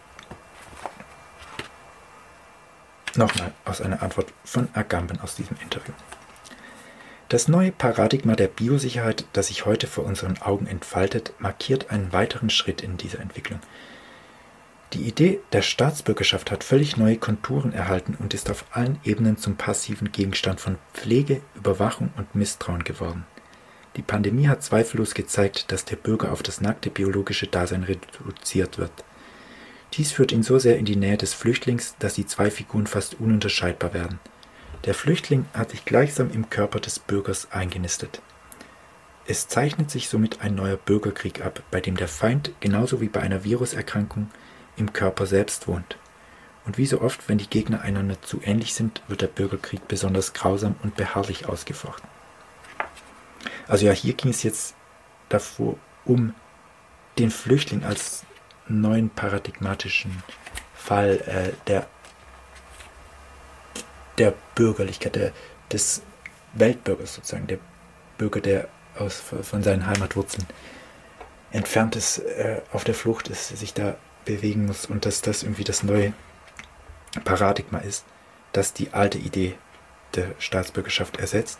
Speaker 1: nochmal aus einer Antwort von Agamben aus diesem Interview. Das neue Paradigma der Biosicherheit, das sich heute vor unseren Augen entfaltet, markiert einen weiteren Schritt in dieser Entwicklung. Die Idee der Staatsbürgerschaft hat völlig neue Konturen erhalten und ist auf allen Ebenen zum passiven Gegenstand von Pflege, Überwachung und Misstrauen geworden. Die Pandemie hat zweifellos gezeigt, dass der Bürger auf das nackte biologische Dasein reduziert wird. Dies führt ihn so sehr in die Nähe des Flüchtlings, dass die zwei Figuren fast ununterscheidbar werden. Der Flüchtling hat sich gleichsam im Körper des Bürgers eingenistet. Es zeichnet sich somit ein neuer Bürgerkrieg ab, bei dem der Feind, genauso wie bei einer Viruserkrankung, im Körper selbst wohnt. Und wie so oft, wenn die Gegner einander zu ähnlich sind, wird der Bürgerkrieg besonders grausam und beharrlich ausgefochten. Also ja, hier ging es jetzt davor um den Flüchtling als neuen paradigmatischen Fall der Bürgerlichkeit, des Weltbürgers sozusagen, der Bürger, der von seinen Heimatwurzeln entfernt ist, auf der Flucht ist, sich da bewegen muss und dass das irgendwie das neue Paradigma ist, das die alte Idee der Staatsbürgerschaft ersetzt.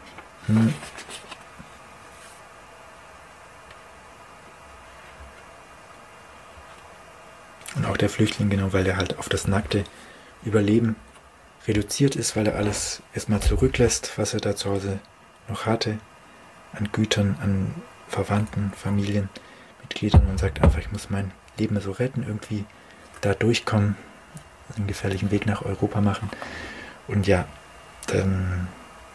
Speaker 1: Und auch der Flüchtling, genau, weil er halt auf das nackte Überleben reduziert ist, weil er alles erstmal zurücklässt, was er da zu Hause noch hatte, an Gütern, an Verwandten, Familienmitgliedern und sagt einfach, ich muss mein Leben so retten, irgendwie da durchkommen, einen gefährlichen Weg nach Europa machen. Und ja, dann,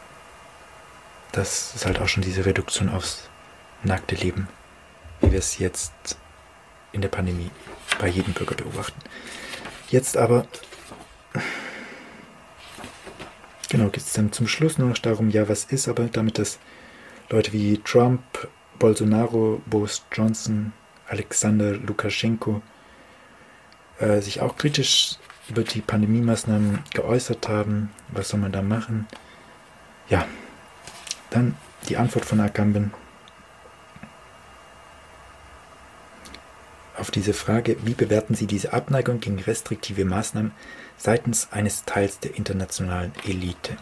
Speaker 1: das ist halt auch schon diese Reduktion aufs nackte Leben, wie wir es jetzt in der Pandemie bei jedem Bürger beobachten. Jetzt aber, genau, geht es dann zum Schluss nur noch darum, ja, was ist aber damit, dass Leute wie Trump, Bolsonaro, Boris Johnson, Alexander Lukaschenko sich auch kritisch über die Pandemie-Maßnahmen geäußert haben. Was soll man da machen? Ja, dann die Antwort von Agamben auf diese Frage: Wie bewerten Sie diese Abneigung gegen restriktive Maßnahmen seitens eines Teils der internationalen Elite?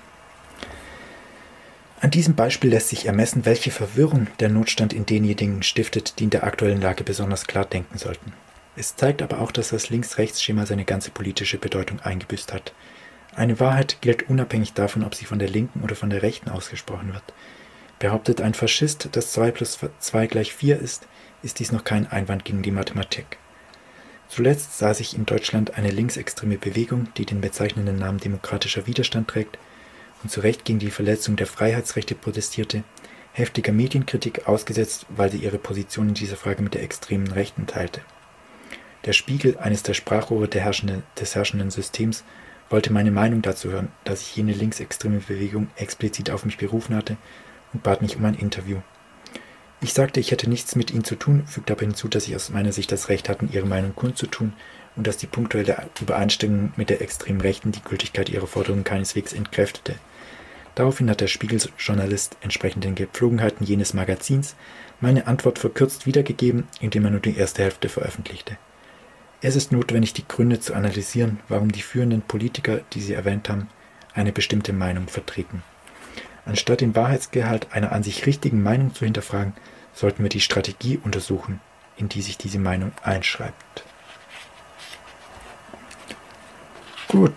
Speaker 1: An diesem Beispiel lässt sich ermessen, welche Verwirrung der Notstand in denjenigen stiftet, die in der aktuellen Lage besonders klar denken sollten. Es zeigt aber auch, dass das Links-Rechts-Schema seine ganze politische Bedeutung eingebüßt hat. Eine Wahrheit gilt unabhängig davon, ob sie von der Linken oder von der Rechten ausgesprochen wird. Behauptet ein Faschist, dass 2 plus 2 gleich 4 ist dies noch kein Einwand gegen die Mathematik. Zuletzt sah sich in Deutschland eine linksextreme Bewegung, die den bezeichnenden Namen demokratischer Widerstand trägt und zu Recht gegen die Verletzung der Freiheitsrechte protestierte, heftiger Medienkritik ausgesetzt, weil sie ihre Position in dieser Frage mit der extremen Rechten teilte. Der Spiegel, eines der Sprachrohre des herrschenden Systems, wollte meine Meinung dazu hören, da sich jene linksextreme Bewegung explizit auf mich berufen hatte und bat mich um ein Interview. Ich sagte, ich hätte nichts mit ihnen zu tun, fügte aber hinzu, dass sie aus meiner Sicht das Recht hatten, ihre Meinung kundzutun und dass die punktuelle Übereinstimmung mit der extremen Rechten die Gültigkeit ihrer Forderungen keineswegs entkräftete. Daraufhin hat der Spiegeljournalist entsprechend den Gepflogenheiten jenes Magazins meine Antwort verkürzt wiedergegeben, indem er nur die erste Hälfte veröffentlichte. Es ist notwendig, die Gründe zu analysieren, warum die führenden Politiker, die Sie erwähnt haben, eine bestimmte Meinung vertreten. Anstatt den Wahrheitsgehalt einer an sich richtigen Meinung zu hinterfragen, sollten wir die Strategie untersuchen, in die sich diese Meinung einschreibt. Gut.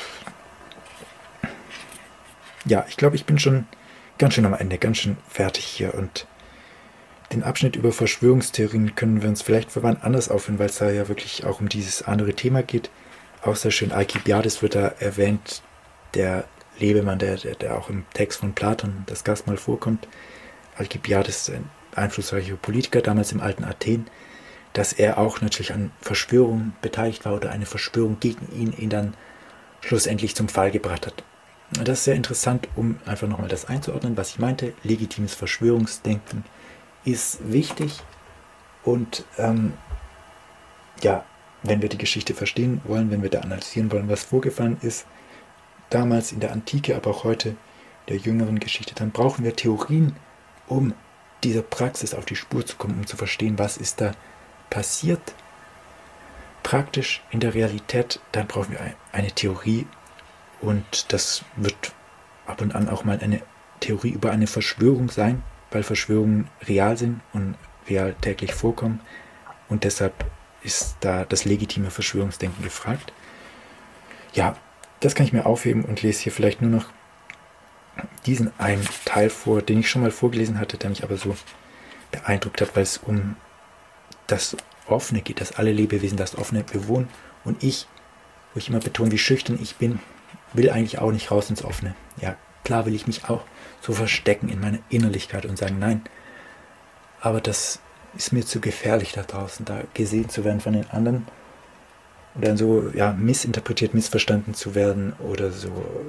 Speaker 1: Ja, ich glaube, ich bin schon ganz schön am Ende, ganz schön fertig hier. Und den Abschnitt über Verschwörungstheorien können wir uns vielleicht für wann anders aufhören, weil es da ja wirklich auch um dieses andere Thema geht. Auch sehr schön, Alkibiades wird da erwähnt, der Lebemann, der auch im Text von Platon das Gastmahl vorkommt. Alkibiades, ein einflussreicher Politiker damals im alten Athen, dass er auch natürlich an Verschwörungen beteiligt war oder eine Verschwörung gegen ihn dann schlussendlich zum Fall gebracht hat. Das ist sehr interessant, um einfach nochmal das einzuordnen, was ich meinte. Legitimes Verschwörungsdenken ist wichtig und ja, wenn wir die Geschichte verstehen wollen, wenn wir da analysieren wollen, was vorgefallen ist, damals in der Antike, aber auch heute der jüngeren Geschichte, dann brauchen wir Theorien, um dieser Praxis auf die Spur zu kommen, um zu verstehen, was ist da passiert. Praktisch in der Realität, dann brauchen wir eine Theorie und das wird ab und an auch mal eine Theorie über eine Verschwörung sein, weil Verschwörungen real sind und real täglich vorkommen und deshalb ist da das legitime Verschwörungsdenken gefragt. Ja, das kann ich mir aufheben und lese hier vielleicht nur noch diesen einen Teil vor, den ich schon mal vorgelesen hatte, der mich aber so beeindruckt hat, weil es um das Offene geht, dass alle Lebewesen das Offene bewohnen und ich, wo ich immer betone, wie schüchtern ich bin, will eigentlich auch nicht raus ins Offene. Ja, klar will ich mich auch so verstecken in meiner Innerlichkeit und sagen, nein, aber das ist mir zu gefährlich da draußen, da gesehen zu werden von den anderen und dann so, ja, missinterpretiert, missverstanden zu werden oder so,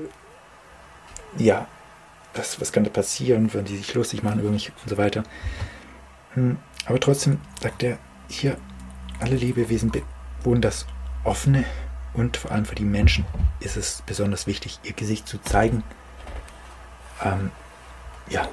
Speaker 1: ja, was kann da passieren, wenn die sich lustig machen über mich und so weiter. Aber trotzdem sagt er, hier, alle Lebewesen bewohnen das Offene und vor allem für die Menschen ist es besonders wichtig, ihr Gesicht zu zeigen. Ja.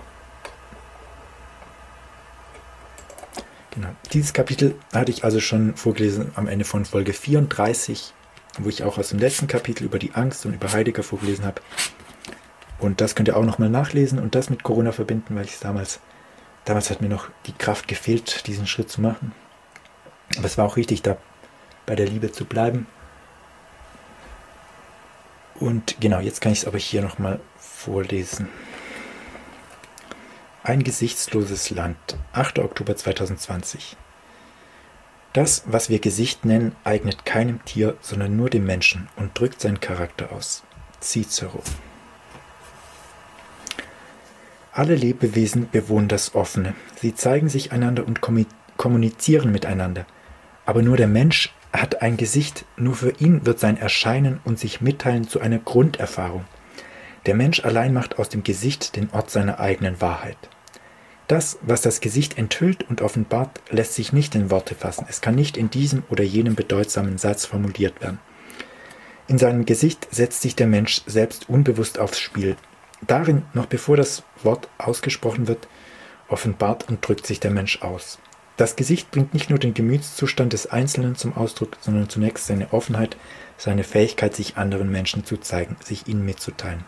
Speaker 1: Genau. Dieses Kapitel hatte ich also schon vorgelesen am Ende von Folge 34, wo ich auch aus dem letzten Kapitel über die Angst und über Heidegger vorgelesen habe. Und das könnt ihr auch nochmal nachlesen und das mit Corona verbinden, weil ich es damals hat mir noch die Kraft gefehlt, diesen Schritt zu machen. Aber es war auch richtig, da bei der Liebe zu bleiben. Und genau, jetzt kann ich es aber hier nochmal vorlesen. Ein gesichtsloses Land, 8. Oktober 2020. Das, was wir Gesicht nennen, eignet keinem Tier, sondern nur dem Menschen und drückt seinen Charakter aus. Cicero. Alle Lebewesen bewohnen das Offene. Sie zeigen sich einander und kommunizieren miteinander. Aber nur der Mensch hat ein Gesicht, nur für ihn wird sein Erscheinen und sich mitteilen zu einer Grunderfahrung. Der Mensch allein macht aus dem Gesicht den Ort seiner eigenen Wahrheit. Das, was das Gesicht enthüllt und offenbart, lässt sich nicht in Worte fassen. Es kann nicht in diesem oder jenem bedeutsamen Satz formuliert werden. In seinem Gesicht setzt sich der Mensch selbst unbewusst aufs Spiel. Darin, noch bevor das Wort ausgesprochen wird, offenbart und drückt sich der Mensch aus. Das Gesicht bringt nicht nur den Gemütszustand des Einzelnen zum Ausdruck, sondern zunächst seine Offenheit, seine Fähigkeit, sich anderen Menschen zu zeigen, sich ihnen mitzuteilen.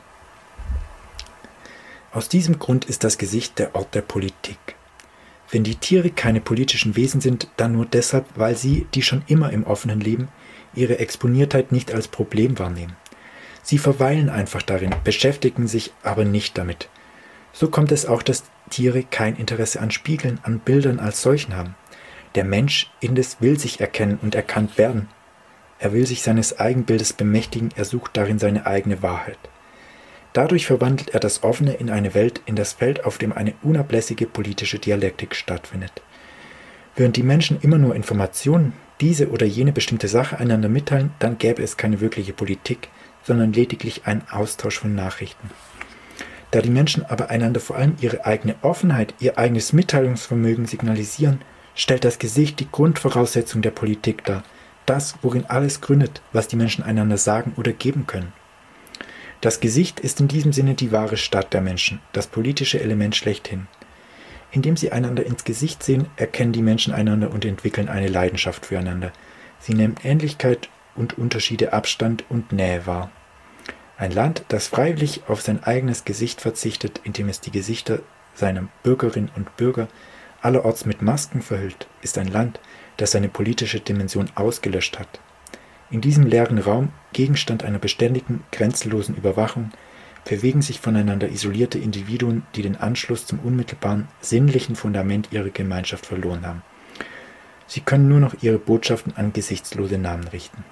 Speaker 1: Aus diesem Grund ist das Gesicht der Ort der Politik. Wenn die Tiere keine politischen Wesen sind, dann nur deshalb, weil sie, die schon immer im offenen leben, ihre Exponiertheit nicht als Problem wahrnehmen. Sie verweilen einfach darin, beschäftigen sich aber nicht damit. So kommt es auch, dass Tiere kein Interesse an Spiegeln, an Bildern als solchen haben. Der Mensch indes will sich erkennen und erkannt werden. Er will sich seines Eigenbildes bemächtigen, er sucht darin seine eigene Wahrheit. Dadurch verwandelt er das Offene in eine Welt, in das Feld, auf dem eine unablässige politische Dialektik stattfindet. Während die Menschen immer nur Informationen, diese oder jene bestimmte Sache einander mitteilen, dann gäbe es keine wirkliche Politik, sondern lediglich einen Austausch von Nachrichten. Da die Menschen aber einander vor allem ihre eigene Offenheit, ihr eigenes Mitteilungsvermögen signalisieren, stellt das Gesicht die Grundvoraussetzung der Politik dar, das, worin alles gründet, was die Menschen einander sagen oder geben können. Das Gesicht ist in diesem Sinne die wahre Stadt der Menschen, das politische Element schlechthin. Indem sie einander ins Gesicht sehen, erkennen die Menschen einander und entwickeln eine Leidenschaft füreinander. Sie nehmen Ähnlichkeit und Unterschiede, Abstand und Nähe wahr. Ein Land, das freiwillig auf sein eigenes Gesicht verzichtet, indem es die Gesichter seiner Bürgerinnen und Bürger allerorts mit Masken verhüllt, ist ein Land, das seine politische Dimension ausgelöscht hat. In diesem leeren Raum, Gegenstand einer beständigen, grenzenlosen Überwachung, bewegen sich voneinander isolierte Individuen, die den Anschluss zum unmittelbaren, sinnlichen Fundament ihrer Gemeinschaft verloren haben. Sie können nur noch ihre Botschaften an gesichtslose Namen richten.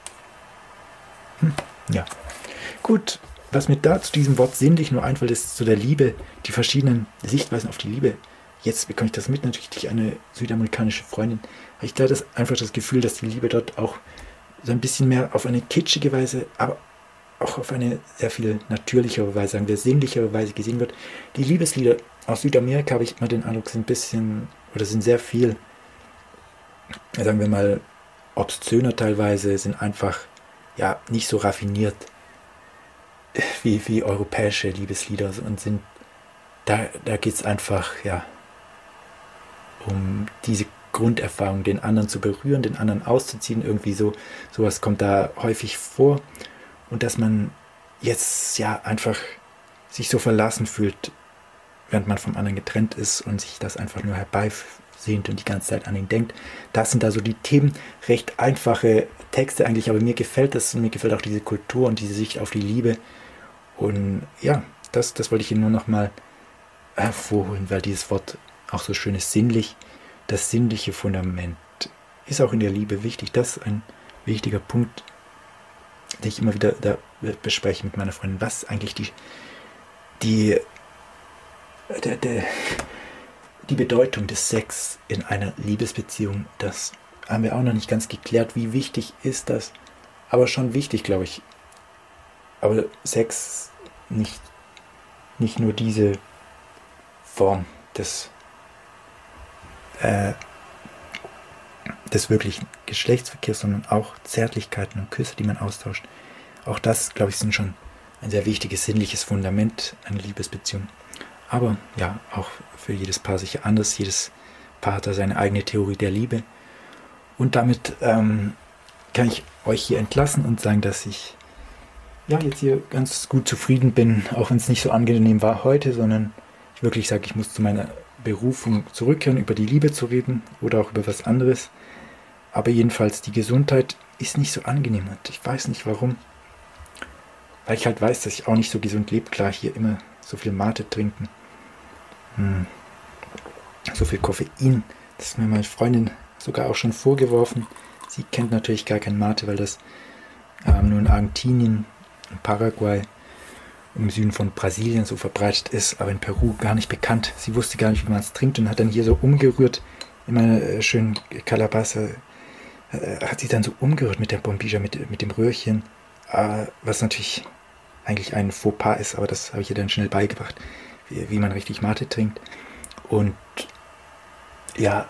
Speaker 1: Ja. Gut, was mir da zu diesem Wort sinnlich nur einfällt, ist zu der Liebe, die verschiedenen Sichtweisen auf die Liebe. Jetzt bekomme ich das mit, natürlich durch eine südamerikanische Freundin. Aber ich hatte einfach das Gefühl, dass die Liebe dort auch so ein bisschen mehr auf eine kitschige Weise, aber auch auf eine sehr viel natürlichere Weise, sagen wir sinnlichere Weise gesehen wird. Die Liebeslieder aus Südamerika, habe ich immer den Eindruck, sind ein bisschen, oder sind sehr viel, sagen wir mal, obszöner teilweise, sind einfach, ja, nicht so raffiniert wie europäische Liebeslieder und sind, da geht es einfach, ja, um diese Grunderfahrung, den anderen zu berühren, den anderen auszuziehen, irgendwie so, sowas kommt da häufig vor und dass man jetzt ja einfach sich so verlassen fühlt, während man vom anderen getrennt ist und sich das einfach nur herbeisehnt und die ganze Zeit an ihn denkt. Das sind da so die Themen, recht einfache Texte eigentlich, aber mir gefällt das und mir gefällt auch diese Kultur und diese Sicht auf die Liebe und ja, das wollte ich Ihnen nur noch mal hervorholen, weil dieses Wort auch so schön ist, sinnlich. Das sinnliche Fundament ist auch in der Liebe wichtig. Das ist ein wichtiger Punkt, den ich immer wieder da bespreche mit meiner Freundin. Was eigentlich die Bedeutung des Sex in einer Liebesbeziehung, das haben wir auch noch nicht ganz geklärt. Wie wichtig ist das? Aber schon wichtig, glaube ich. Aber Sex nicht nur diese Form des wirklichen Geschlechtsverkehrs, sondern auch Zärtlichkeiten und Küsse, die man austauscht. Auch das, glaube ich, sind schon ein sehr wichtiges sinnliches Fundament einer Liebesbeziehung. Aber ja, auch für jedes Paar sicher anders. Jedes Paar hat da seine eigene Theorie der Liebe. Und damit kann ich euch hier entlassen und sagen, dass ich ja jetzt hier ganz gut zufrieden bin, auch wenn es nicht so angenehm war heute, sondern ich wirklich sage, ich muss zu meiner Berufung zurückkehren, über die Liebe zu reden oder auch über was anderes. Aber jedenfalls, die Gesundheit ist nicht so angenehm und ich weiß nicht warum. Weil ich halt weiß, dass ich auch nicht so gesund lebe. Klar, hier immer so viel Mate trinken. So viel Koffein. Das ist mir meine Freundin sogar auch schon vorgeworfen. Sie kennt natürlich gar kein Mate, weil das nur in Argentinien, in Paraguay, im Süden von Brasilien so verbreitet ist, aber in Peru gar nicht bekannt. Sie wusste gar nicht, wie man es trinkt und hat dann hier so umgerührt, immer schön Calabaza, hat sie dann so umgerührt mit der Bombilla, mit dem Röhrchen, was natürlich eigentlich ein Fauxpas ist, aber das habe ich ihr dann schnell beigebracht, wie man richtig Mate trinkt. Und ja,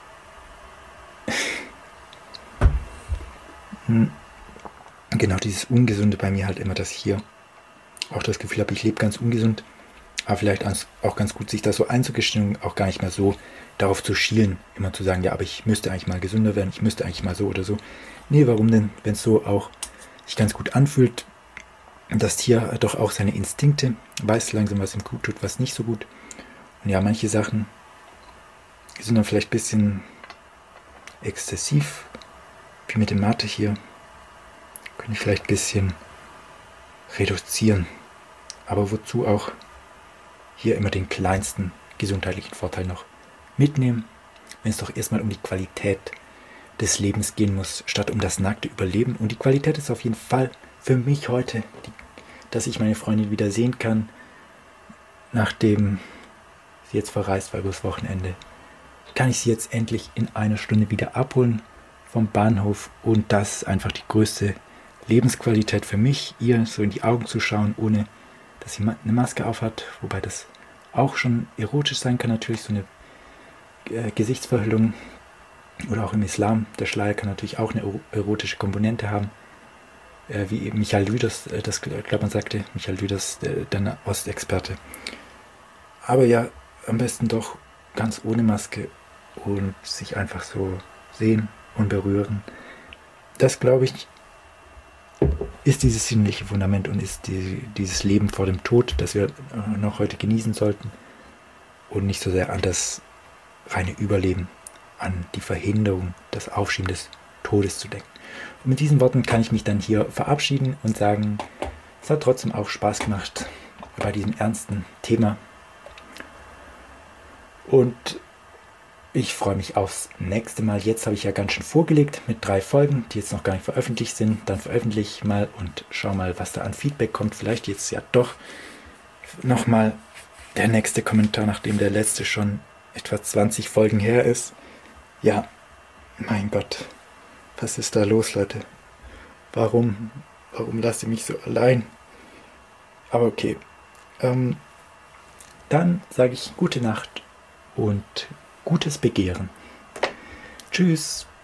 Speaker 1: genau dieses Ungesunde bei mir halt immer, dass ich hier auch das Gefühl habe, ich lebe ganz ungesund, aber vielleicht auch ganz gut, sich das so einzugestehen und auch gar nicht mehr so darauf zu schielen, immer zu sagen, ja, aber ich müsste eigentlich mal gesünder werden, ich müsste eigentlich mal so oder so. Nee, warum denn, wenn es so auch sich ganz gut anfühlt, das Tier hat doch auch seine Instinkte, weiß langsam, was ihm gut tut, was nicht so gut. Und ja, manche Sachen sind dann vielleicht ein bisschen exzessiv, wie mit dem Mate hier, könnte ich vielleicht ein bisschen reduzieren. Aber wozu auch hier immer den kleinsten gesundheitlichen Vorteil noch mitnehmen, wenn es doch erstmal um die Qualität des Lebens gehen muss, statt um das nackte Überleben. Und die Qualität ist auf jeden Fall für mich heute, dass ich meine Freundin wieder sehen kann, nachdem sie jetzt verreist war übers Wochenende. Kann ich sie jetzt endlich in einer Stunde wieder abholen vom Bahnhof, und das ist einfach die größte Lebensqualität für mich, ihr so in die Augen zu schauen, ohne dass sie eine Maske aufhat, wobei das auch schon erotisch sein kann, natürlich so eine Gesichtsverhüllung, oder auch im Islam, der Schleier kann natürlich auch eine erotische Komponente haben, wie Michael Lüders, das glaube man sagte, Michael Lüders, der Ostexperte. Aber ja, am besten doch ganz ohne Maske und sich einfach so sehen und berühren. Das, glaube ich, ist dieses sinnliche Fundament und ist dieses Leben vor dem Tod, das wir noch heute genießen sollten, und nicht so sehr an das reine Überleben, an die Verhinderung, das Aufschieben des Todes zu denken. Und mit diesen Worten kann ich mich dann hier verabschieden und sagen, es hat trotzdem auch Spaß gemacht bei diesem ernsten Thema. Und ich freue mich aufs nächste Mal. Jetzt habe ich ja ganz schön vorgelegt mit 3 Folgen, die jetzt noch gar nicht veröffentlicht sind. Dann veröffentliche ich mal und schau mal, was da an Feedback kommt. Vielleicht jetzt ja doch nochmal der nächste Kommentar, nachdem der letzte schon etwa 20 Folgen her ist. Ja, mein Gott, was ist da los, Leute? Warum lasst ihr mich so allein? Aber okay, dann sage ich gute Nacht und gutes Begehren. Tschüss.